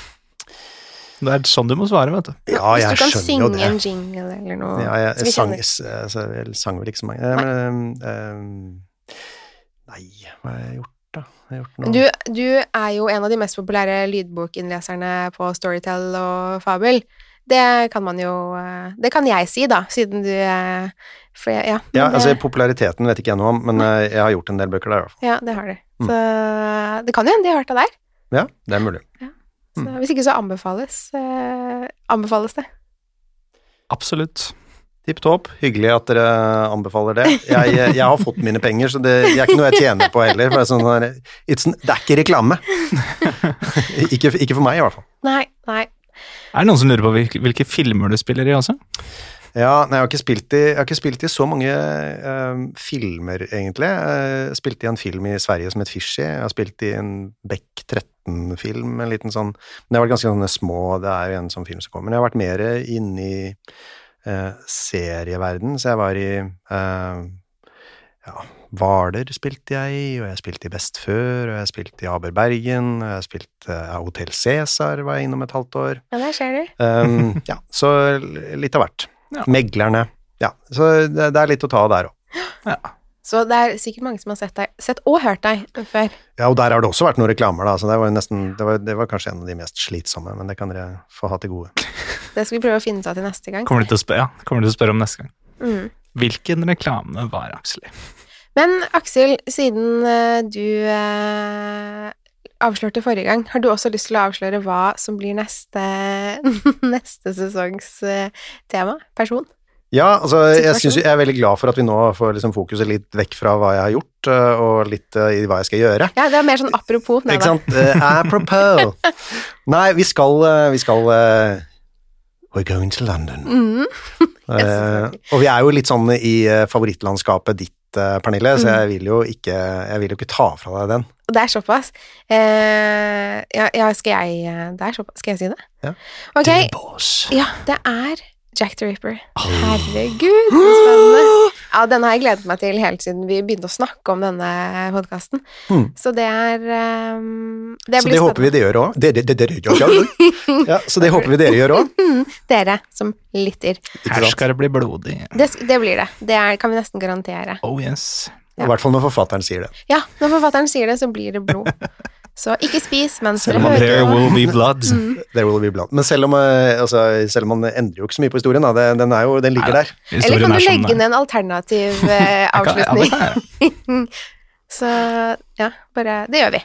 Speaker 3: Det er sånn du må svare, vet du.
Speaker 2: Ja, jeg skjønner jo det.
Speaker 1: Hvis du kan synge en jingle eller noe.
Speaker 2: Ja, jeg, jeg, sang, altså, jeg sang vel ikke så mange. Men, um, um, Nei, hva har jeg gjort da? Jeg har gjort noe.
Speaker 1: Du, du er jo en av de mest populære lydbokinnleserne på Storytel og Fabel. Det kan man jo, det kan jeg si da, siden du, for jeg, ja.
Speaker 2: Ja,
Speaker 1: det,
Speaker 2: altså populariteten vet ikke jeg noe om, men jeg har gjort en del bøker der i hvert fall.
Speaker 1: Ja, det har du. Mm. Så det kan jo hende de har hørt det der.
Speaker 2: Ja, det er mulig.
Speaker 1: Ja. Så, mm. Hvis ikke så anbefales, eh, anbefales det.
Speaker 3: Absolutt.
Speaker 2: Tipp topp, hyggelig at dere anbefaler det. Jeg, jeg har fått mine penger, så det, det er ikke noe jeg tjener på heller. For det, er sånn, det er ikke reklame. ikke, ikke for meg i hvert fall.
Speaker 1: Nei, nei.
Speaker 3: Er det noen som lurer på hvilke, hvilke filmer du spiller i også?
Speaker 2: Ja, nei, jeg har ikke spilt i, jeg har ikke spilt i så mange uh, filmer, egentlig. Jeg spilte i en film i Sverige som het Fishy. Jeg har spilt i en Beck tretten-film, en liten sånn. Men det har vært ganske sånne små, det er jo en sånn film som kommer. Men jeg har vært mer inne i Uh, serieverden, så jeg var i uh, ja, Hvaler spilte jeg i, og jeg spilte i Best Før, og jeg spilte i Aber Bergen, og jeg spilte uh, Hotel Cæsar var jeg innom et halvt år.
Speaker 1: Ja, der ser du.
Speaker 2: Um, ja, så litt av hvert. Ja. Meglerne, ja, så det, det er litt å ta der også.
Speaker 3: Ja.
Speaker 1: Så det er sikkert mange som har sett deg, sett og hørt deg før.
Speaker 2: Ja, og der har det også vært noen reklamer da, så det var nesten, det var, det var kanskje en av de mest slitsomme, men det kan dere få ha til gode.
Speaker 1: Det skal vi prøve å finne ut av til neste gang.
Speaker 3: Kommer du til å spørre, ja, kommer du til å spørre om neste gang.
Speaker 1: Mm.
Speaker 3: Hvilken reklame var Aksel?
Speaker 1: Men Aksel, siden uh, du uh, avslørte forrige gang, har du også lyst til å avsløre hva som blir neste, neste sesongs uh, tema, person?
Speaker 2: Ja, altså jeg, synes, jeg er veldig glad for at vi nå får liksom fokuset litt vekk fra hva jeg har gjort, og litt uh, i hva jeg skal gjøre.
Speaker 1: Ja, det er mer sånn apropos. Nei,
Speaker 2: ikke sant? Uh, apropos. Nei, vi skal, uh, vi skal uh, we're going to London.
Speaker 1: Mm.
Speaker 2: uh, og vi er jo litt sånn i uh, favorittlandskapet ditt, uh, Pernille, så jeg vil jo ikke, jeg vil jo ikke ta fra deg den.
Speaker 1: Det er såpass. Uh, ja, ja, skal jeg, det er såpass. Skal jeg si det?
Speaker 2: Ja.
Speaker 1: Ok.
Speaker 2: The boss.
Speaker 1: Ja, det er Jack the Ripper. Herregud, så spennende. Ja, denne har jeg gledet meg til helt siden vi begynte å snakke om denne podcasten.
Speaker 2: Mm.
Speaker 1: Så det er um, det
Speaker 2: Så det håper vi det gjør også. Det, det, det, det, det, ja, så det håper vi dere gjør også.
Speaker 1: Dere som lytter.
Speaker 3: Her skal det bli blodig.
Speaker 1: Det, det blir det. Det er, kan vi nesten garantere.
Speaker 3: Oh yes.
Speaker 1: Ja.
Speaker 2: I hvert fall når forfatteren sier det.
Speaker 1: Ja, når forfatteren sier det, så blir det blod. Så ikke spis mens dere
Speaker 3: hører. There will be blood.
Speaker 1: Mm.
Speaker 2: There will be blood. Men selv om, altså, selv om man endrer jo ikke så mye på historien, da. Den, den, er jo, den ligger der.
Speaker 1: Eller kan du legge ned en alternativ eh, avslutning? Ja, så ja, bare, det gjør vi.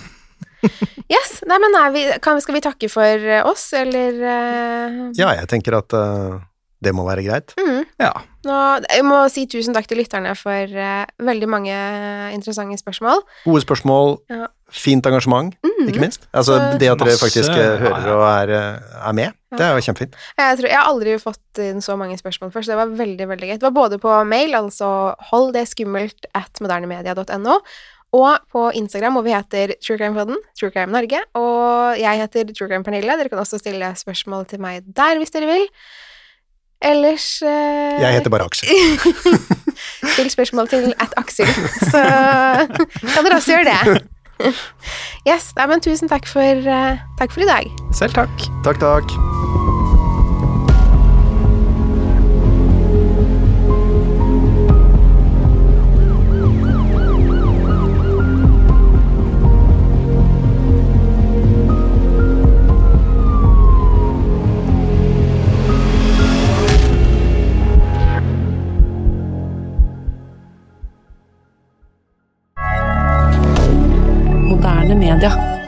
Speaker 1: Yes, nei, men er vi, kan, skal vi takke for oss, eller? Uh...
Speaker 2: Ja, jeg tenker at uh, det må være greit.
Speaker 1: Mm.
Speaker 3: Ja.
Speaker 1: Nå, jeg må si tusen takk til lytterne for uh, veldig mange interessante spørsmål.
Speaker 2: Gode spørsmål,
Speaker 1: ja.
Speaker 2: Fint engasjement, mm. ikke minst. Altså så, det at dere faktisk uh, hører og er, uh, er med, ja. Det er jo kjempefint.
Speaker 1: Jeg, tror, jeg har aldri fått inn så mange spørsmål først, så det var veldig, veldig gøy. Det var både på mail, altså hold det skummelt at modernemedia punktum no, og på Instagram, hvor vi heter True Crime Podden, True Crime Norge, og jeg heter True Crime Pernille. Dere kan også stille spørsmål til meg der, hvis dere vil. Ellers uh...
Speaker 2: Jeg heter bare Aksel.
Speaker 1: Still spørsmål til at Aksel, så kan dere også gjøre det. Yes, nei, men tusen takk for, uh, takk for i dag.
Speaker 3: Selv takk.
Speaker 2: Takk, takk.
Speaker 4: Moderne media.